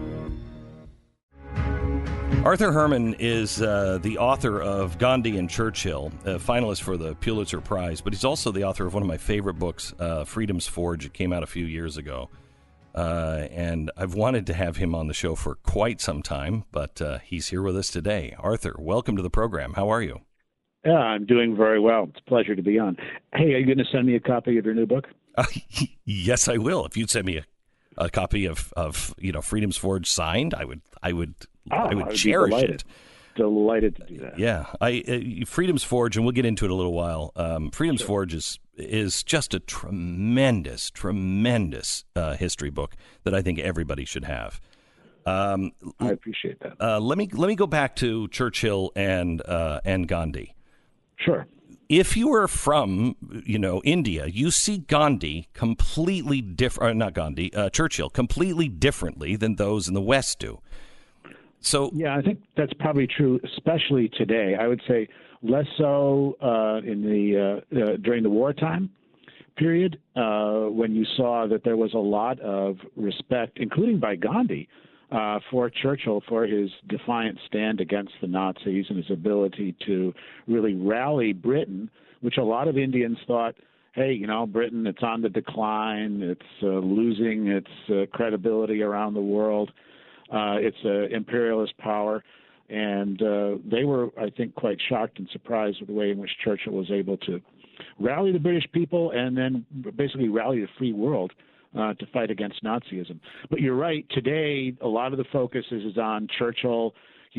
Arthur Herman is the author of Gandhi and Churchill, a finalist for the Pulitzer Prize, but he's also the author of one of my favorite books, Freedom's Forge. It came out a few years ago, and I've wanted to have him on the show for quite some time, but he's here with us today. Arthur, welcome to the program. How are you? Yeah, I'm doing very well. It's a pleasure to be on. Hey, are you going to send me a copy of your new book? Yes, I will. If you'd send me a copy of Freedom's Forge signed, I would cherish it. Delighted to do that. Yeah, Freedom's Forge, and we'll get into it a little while. Freedom's Forge is just a tremendous history book that I think everybody should have. I appreciate that. Let me go back to Churchill and Gandhi. Sure. if you are from, India, you see Gandhi completely different, not Gandhi, Churchill completely differently than those in the West do. So yeah, I think that's probably true, especially today. I would say less so during the wartime period, when you saw that there was a lot of respect, including by Gandhi, for Churchill, for his defiant stand against the Nazis and his ability to really rally Britain, which a lot of Indians thought, hey, Britain, it's on the decline, it's losing its credibility around the world, it's an imperialist power. And they were, I think, quite shocked and surprised with the way in which Churchill was able to rally the British people and then basically rally the free world to fight against Nazism. But you're right. Today, a lot of the focus is on Churchill,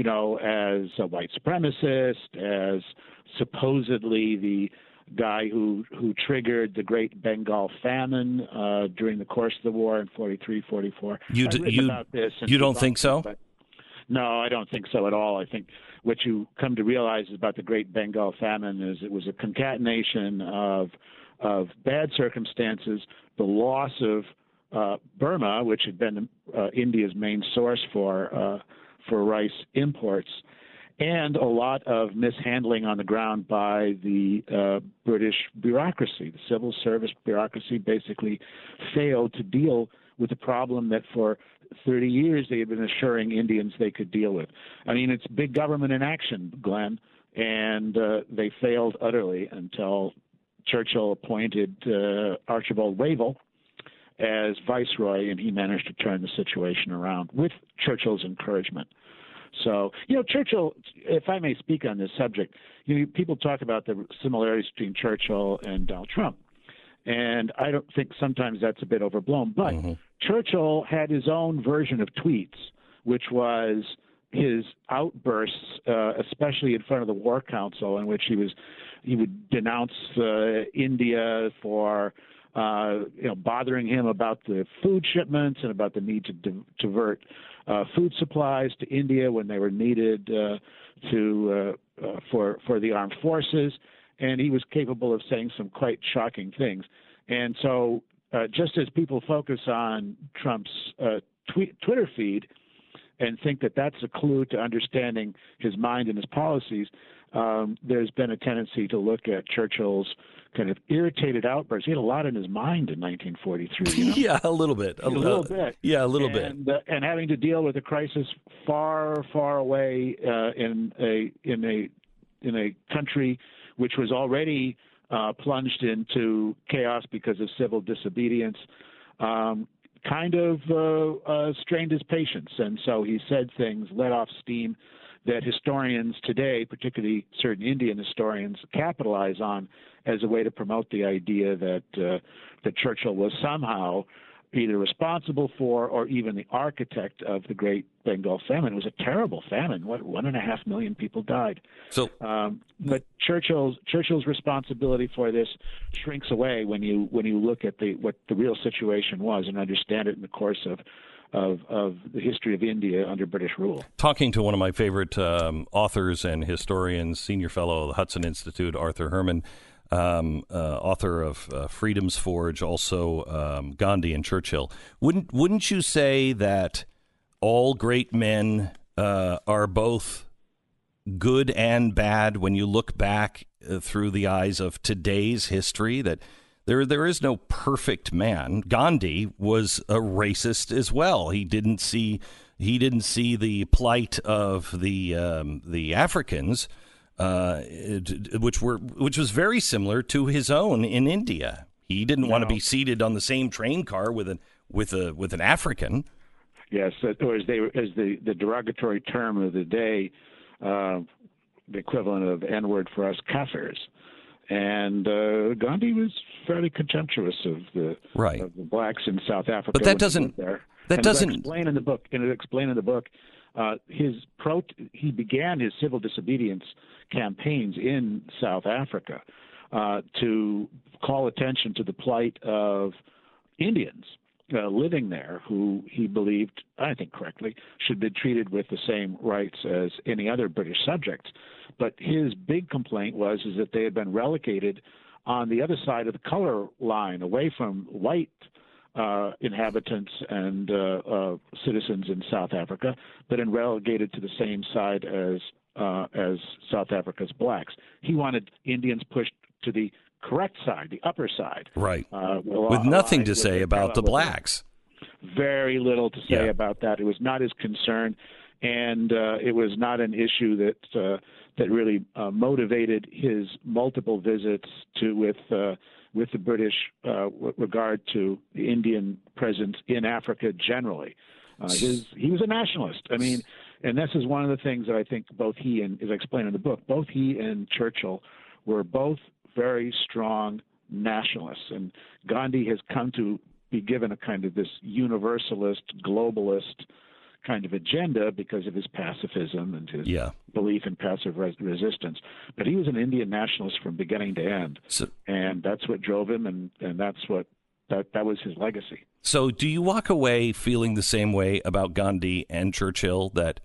as a white supremacist, as supposedly the guy who triggered the Great Bengal Famine during the course of the war in 43, 44. You don't think so? No, I don't think so at all. I think what you come to realize about the Great Bengal Famine is it was a concatenation of bad circumstances, the loss of Burma, which had been India's main source for rice imports, and a lot of mishandling on the ground by the British bureaucracy. The civil service bureaucracy basically failed to deal with the problem that for 30 years they had been assuring Indians they could deal with. I mean, it's big government in action, Glenn, and they failed utterly until Churchill appointed Archibald Wavell as viceroy, and he managed to turn the situation around with Churchill's encouragement. So, Churchill, if I may speak on this subject, people talk about the similarities between Churchill and Donald Trump. And I don't think sometimes that's a bit overblown. But Churchill had his own version of tweets, which was his outbursts, especially in front of the War Council, in which he would denounce India for bothering him about the food shipments and about the need to divert food supplies to India when they were needed for the armed forces. And he was capable of saying some quite shocking things. And so just as people focus on Trump's Twitter feed and think that that's a clue to understanding his mind and his policies, there's been a tendency to look at Churchill's kind of irritated outbursts. He had a lot in his mind in 1943. Yeah, a little bit. A little bit. Yeah, a little bit. And having to deal with a crisis far, far away in a country which was already plunged into chaos because of civil disobedience, kind of strained his patience. And so he said things, let off steam, that historians today, particularly certain Indian historians, capitalize on as a way to promote the idea that Churchill was somehow either responsible for or even the architect of the Great Bengal Famine. It was a terrible famine. 1.5 million people died. So, but Churchill's responsibility for this shrinks away when you look at what the real situation was and understand it in the course of the history of India under British rule. Talking to one of my favorite authors and historians, senior fellow of the Hudson Institute, Arthur Herman, author of Freedom's Forge, also Gandhi and Churchill. Wouldn't you say that all great men are both good and bad when you look back through the eyes of today's history? That there is no perfect man. Gandhi was a racist as well. He didn't see the plight of the Africans, which was very similar to his own in India. He didn't want to be seated on the same train car with an African. Yes, or as the derogatory term of the day, the equivalent of N-word for us, Kafirs. And Gandhi was fairly contemptuous of the blacks in South Africa. But that doesn't. Explain in the book. He began his civil disobedience campaigns in South Africa to call attention to the plight of Indians living there who he believed, I think correctly, should be treated with the same rights as any other British subjects. But his big complaint was that they had been relegated on the other side of the color line, away from white inhabitants and citizens in South Africa, but relegated to the same side as South Africa's blacks. He wanted Indians pushed to the correct side, the upper side. Right. With nothing to say about the blacks. Very little to say about that. It was not his concern, and it was not an issue that really motivated his multiple visits with the British with regard to the Indian presence in Africa generally. He was a nationalist. I mean, and this is one of the things that I think both he and, as I explain in the book, both he and Churchill were both very strong nationalists. And Gandhi has come to be given a kind of this universalist, globalist kind of agenda because of his pacifism and his belief in passive resistance. But he was an Indian nationalist from beginning to end. And that's what drove him, and that's what that was his legacy. So do you walk away feeling the same way about Gandhi and Churchill, that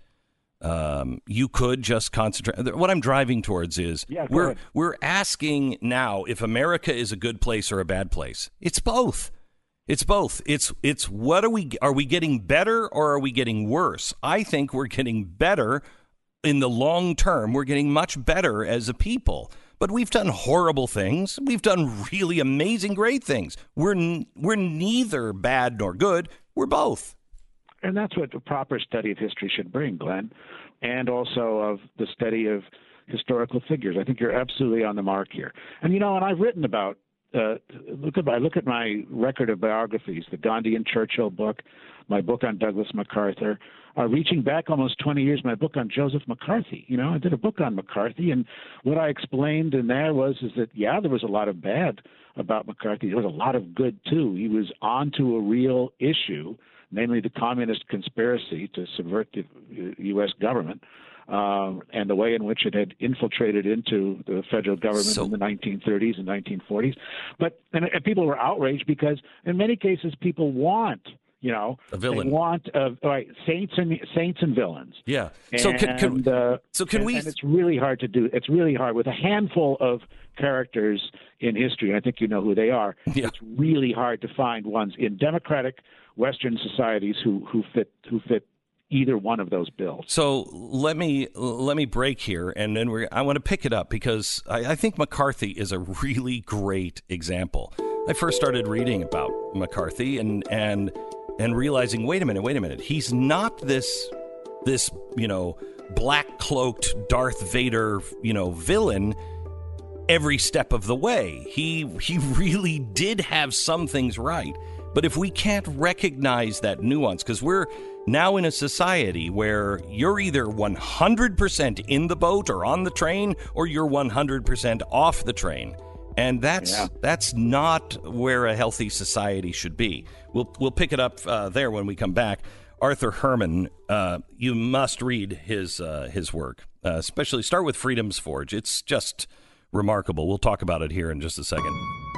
you could just concentrate? What I'm driving towards is we're asking now if America is a good place or a bad place. It's both. It's both. It's what are we getting better or are we getting worse? I think we're getting better in the long term. We're getting much better as a people. But we've done horrible things. We've done really amazing, great things. We're neither bad nor good. We're both. And that's what a proper study of history should bring, Glenn, and also of the study of historical figures. I think you're absolutely on the mark here. And, and I've written about, I look at my record of biographies, the Gandhi and Churchill book, my book on Douglas MacArthur, reaching back almost 20 years, my book on Joseph McCarthy. I did a book on McCarthy, and what I explained in there is that, there was a lot of bad about McCarthy. There was a lot of good, too. He was onto a real issue, namely the communist conspiracy to subvert the U.S. government, and the way in which it had infiltrated into the federal government in the 1930s and 1940s. And people were outraged because, in many cases, people want a villain. They want saints and villains. Yeah. So can we? And it's really hard to do. It's really hard with a handful of characters in history. And I think you know who they are. Yeah. It's really hard to find ones in democratic Western societies who fit either one of those bills. So let me break here, and then I want to pick it up because I think McCarthy is a really great example. I first started reading about McCarthy and realizing, wait a minute, he's not this black cloaked Darth Vader, villain every step of the way. He really did have some things right. But if we can't recognize that nuance, because we're now in a society where you're either 100% in the boat or on the train, or you're 100% off the train. And that's not where a healthy society should be. We'll pick it up there when we come back. Arthur Herman, you must read his work, especially start with Freedom's Forge. It's just remarkable. We'll talk about it here in just a second.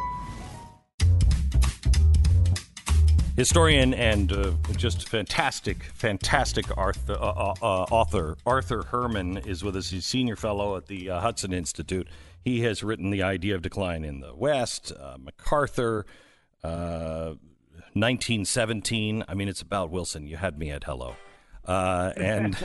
Historian and just fantastic author Arthur Herman is with us. He's senior fellow at the Hudson Institute. He has written The Idea of Decline in the West, MacArthur, 1917. I mean, it's about Wilson. You had me at hello. And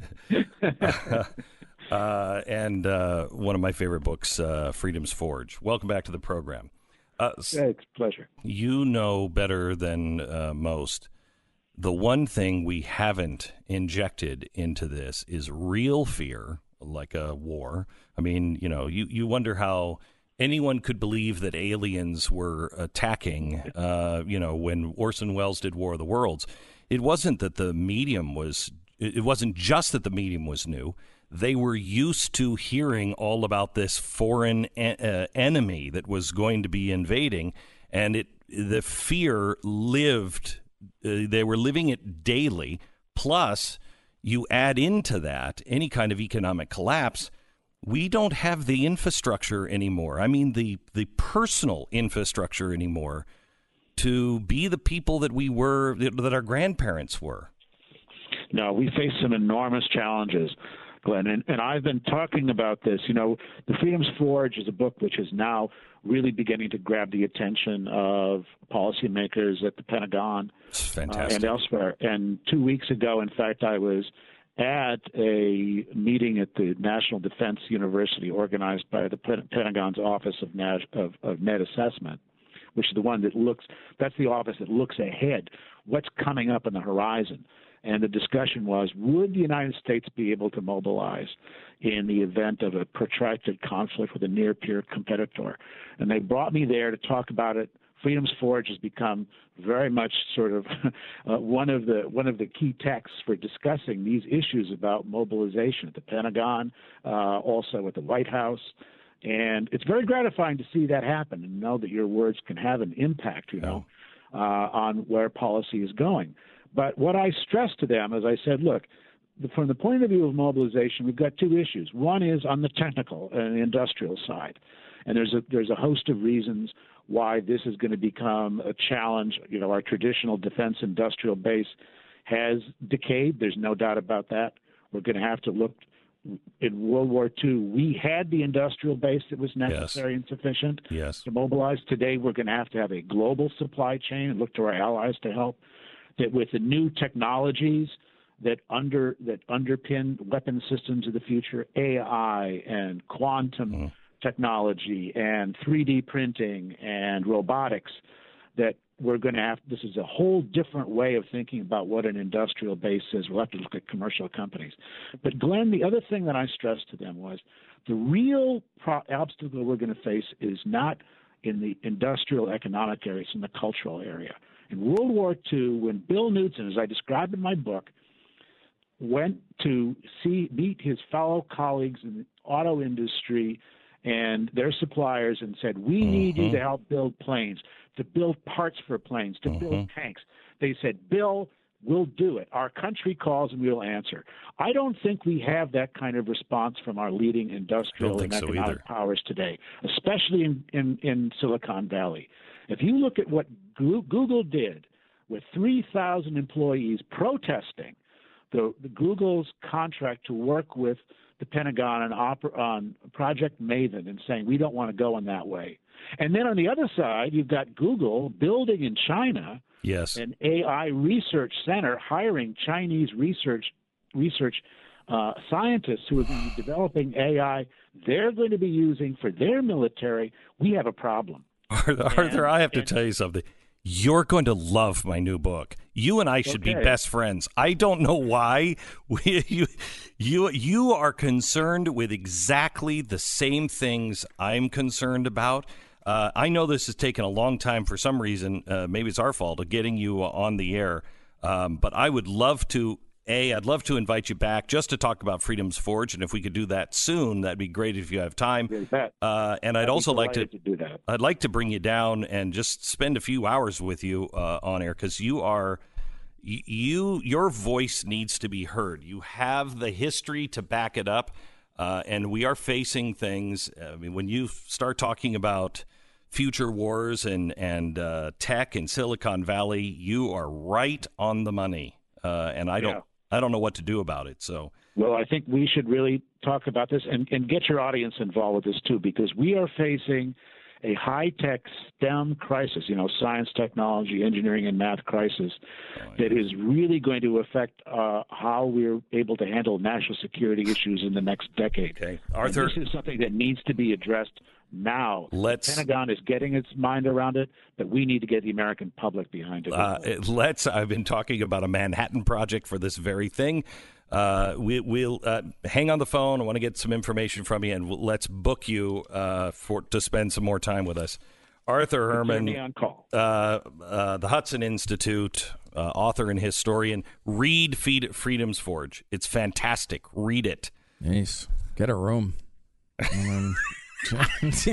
one of my favorite books, Freedom's Forge. Welcome back to the program. It's a pleasure. You know better than most. The one thing we haven't injected into this is real fear, like a war. I mean, you wonder how anyone could believe that aliens were attacking, when Orson Welles did War of the Worlds. It wasn't that the medium was, it wasn't just that the medium was new. They were used to hearing all about this foreign enemy that was going to be invading, and the fear lived. They were living it daily. Plus, you add into that any kind of economic collapse. We don't have the infrastructure anymore. I mean, the personal infrastructure anymore to be the people that we were, that our grandparents were. No, we face some enormous challenges, Glenn, and I've been talking about this. You know, The Freedom's Forge is a book which is now really beginning to grab the attention of policymakers at the Pentagon and elsewhere. And 2 weeks ago, in fact, I was at a meeting at the National Defense University organized by the Pentagon's Office of Net Assessment, which is the one that's the office that looks ahead, what's coming up on the horizon. And the discussion was, would the United States be able to mobilize in the event of a protracted conflict with a near-peer competitor? And they brought me there to talk about it. Freedom's Forge has become very much sort of one of the key texts for discussing these issues about mobilization at the Pentagon, also at the White House. And it's very gratifying to see that happen and know that your words can have an impact, on where policy is going. But what I stressed to them is I said, look, from the point of view of mobilization, we've got two issues. One is on the technical and industrial side. And there's a host of reasons why this is going to become a challenge. You know, our traditional defense industrial base has decayed. There's no doubt about that. We're going to have to look. In World War II, we had the industrial base that was necessary and sufficient to mobilize. Today, we're going to have a global supply chain and look to our allies to help. That with the new technologies that underpin weapon systems of the future, AI and quantum technology and 3D printing and robotics, that we're going to have. This is a whole different way of thinking about what an industrial base is. We'll have to look at commercial companies. But Glenn, the other thing that I stressed to them was the real obstacle we're going to face is not in the industrial economic area, it's in the cultural area. In World War II, when Bill Knudsen, as I described in my book, went to meet his fellow colleagues in the auto industry and their suppliers and said, we need you to help build planes, to build parts for planes, to build tanks. They said, Bill, we'll do it. Our country calls and we'll answer. I don't think we have that kind of response from our leading industrial and economic powers today, especially in Silicon Valley. If you look at what Google did with 3,000 employees protesting the Google's contract to work with the Pentagon on Project Maven and saying, we don't want to go in that way. And then on the other side, you've got Google building in China an AI research center, hiring Chinese research scientists who are going to be developing AI they're going to be using for their military. We have a problem. Arthur, I have to tell you something. You're going to love my new book. You and I should be best friends. I don't know why. You are concerned with exactly the same things I'm concerned about. I know this has taken a long time for some reason. Maybe it's our fault of getting you on the air. But I would love to. I'd love to invite you back just to talk about Freedom's Forge, and if we could do that soon, that'd be great if you have time. And I'd also like to do that. I'd like to bring you down and just spend a few hours with you on air, because your voice needs to be heard. You have the history to back it up, and we are facing things. I mean, when you start talking about future wars and tech in Silicon Valley, you are right on the money, and I don't know what to do about it. So, well, I think we should really talk about this and get your audience involved with this too, because we are facing a high-tech STEM crisis, science, technology, engineering, and math crisis that is really going to affect how we're able to handle national security issues in the next decade. Okay, Arthur, and this is something that needs to be addressed now. The Pentagon is getting its mind around it, but we need to get the American public behind it. I've been talking about a Manhattan Project for this very thing. We'll hang on the phone. I want to get some information from you, and let's book you to spend some more time with us. Arthur Herman, on call. The Hudson Institute, author and historian. Read Freedom's Forge. It's fantastic. Read it. Nice. Get a room. He's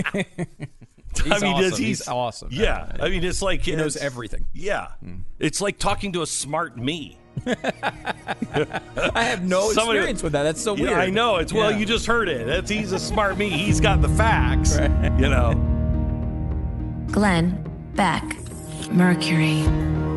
awesome. Yeah. I mean, it's like he knows everything. Yeah. It's like talking to a smart me. I have no experience with that. That's so weird. Yeah, I know. Well, you just heard it. He's a smart me. He's got the facts, Glenn Beck. Mercury.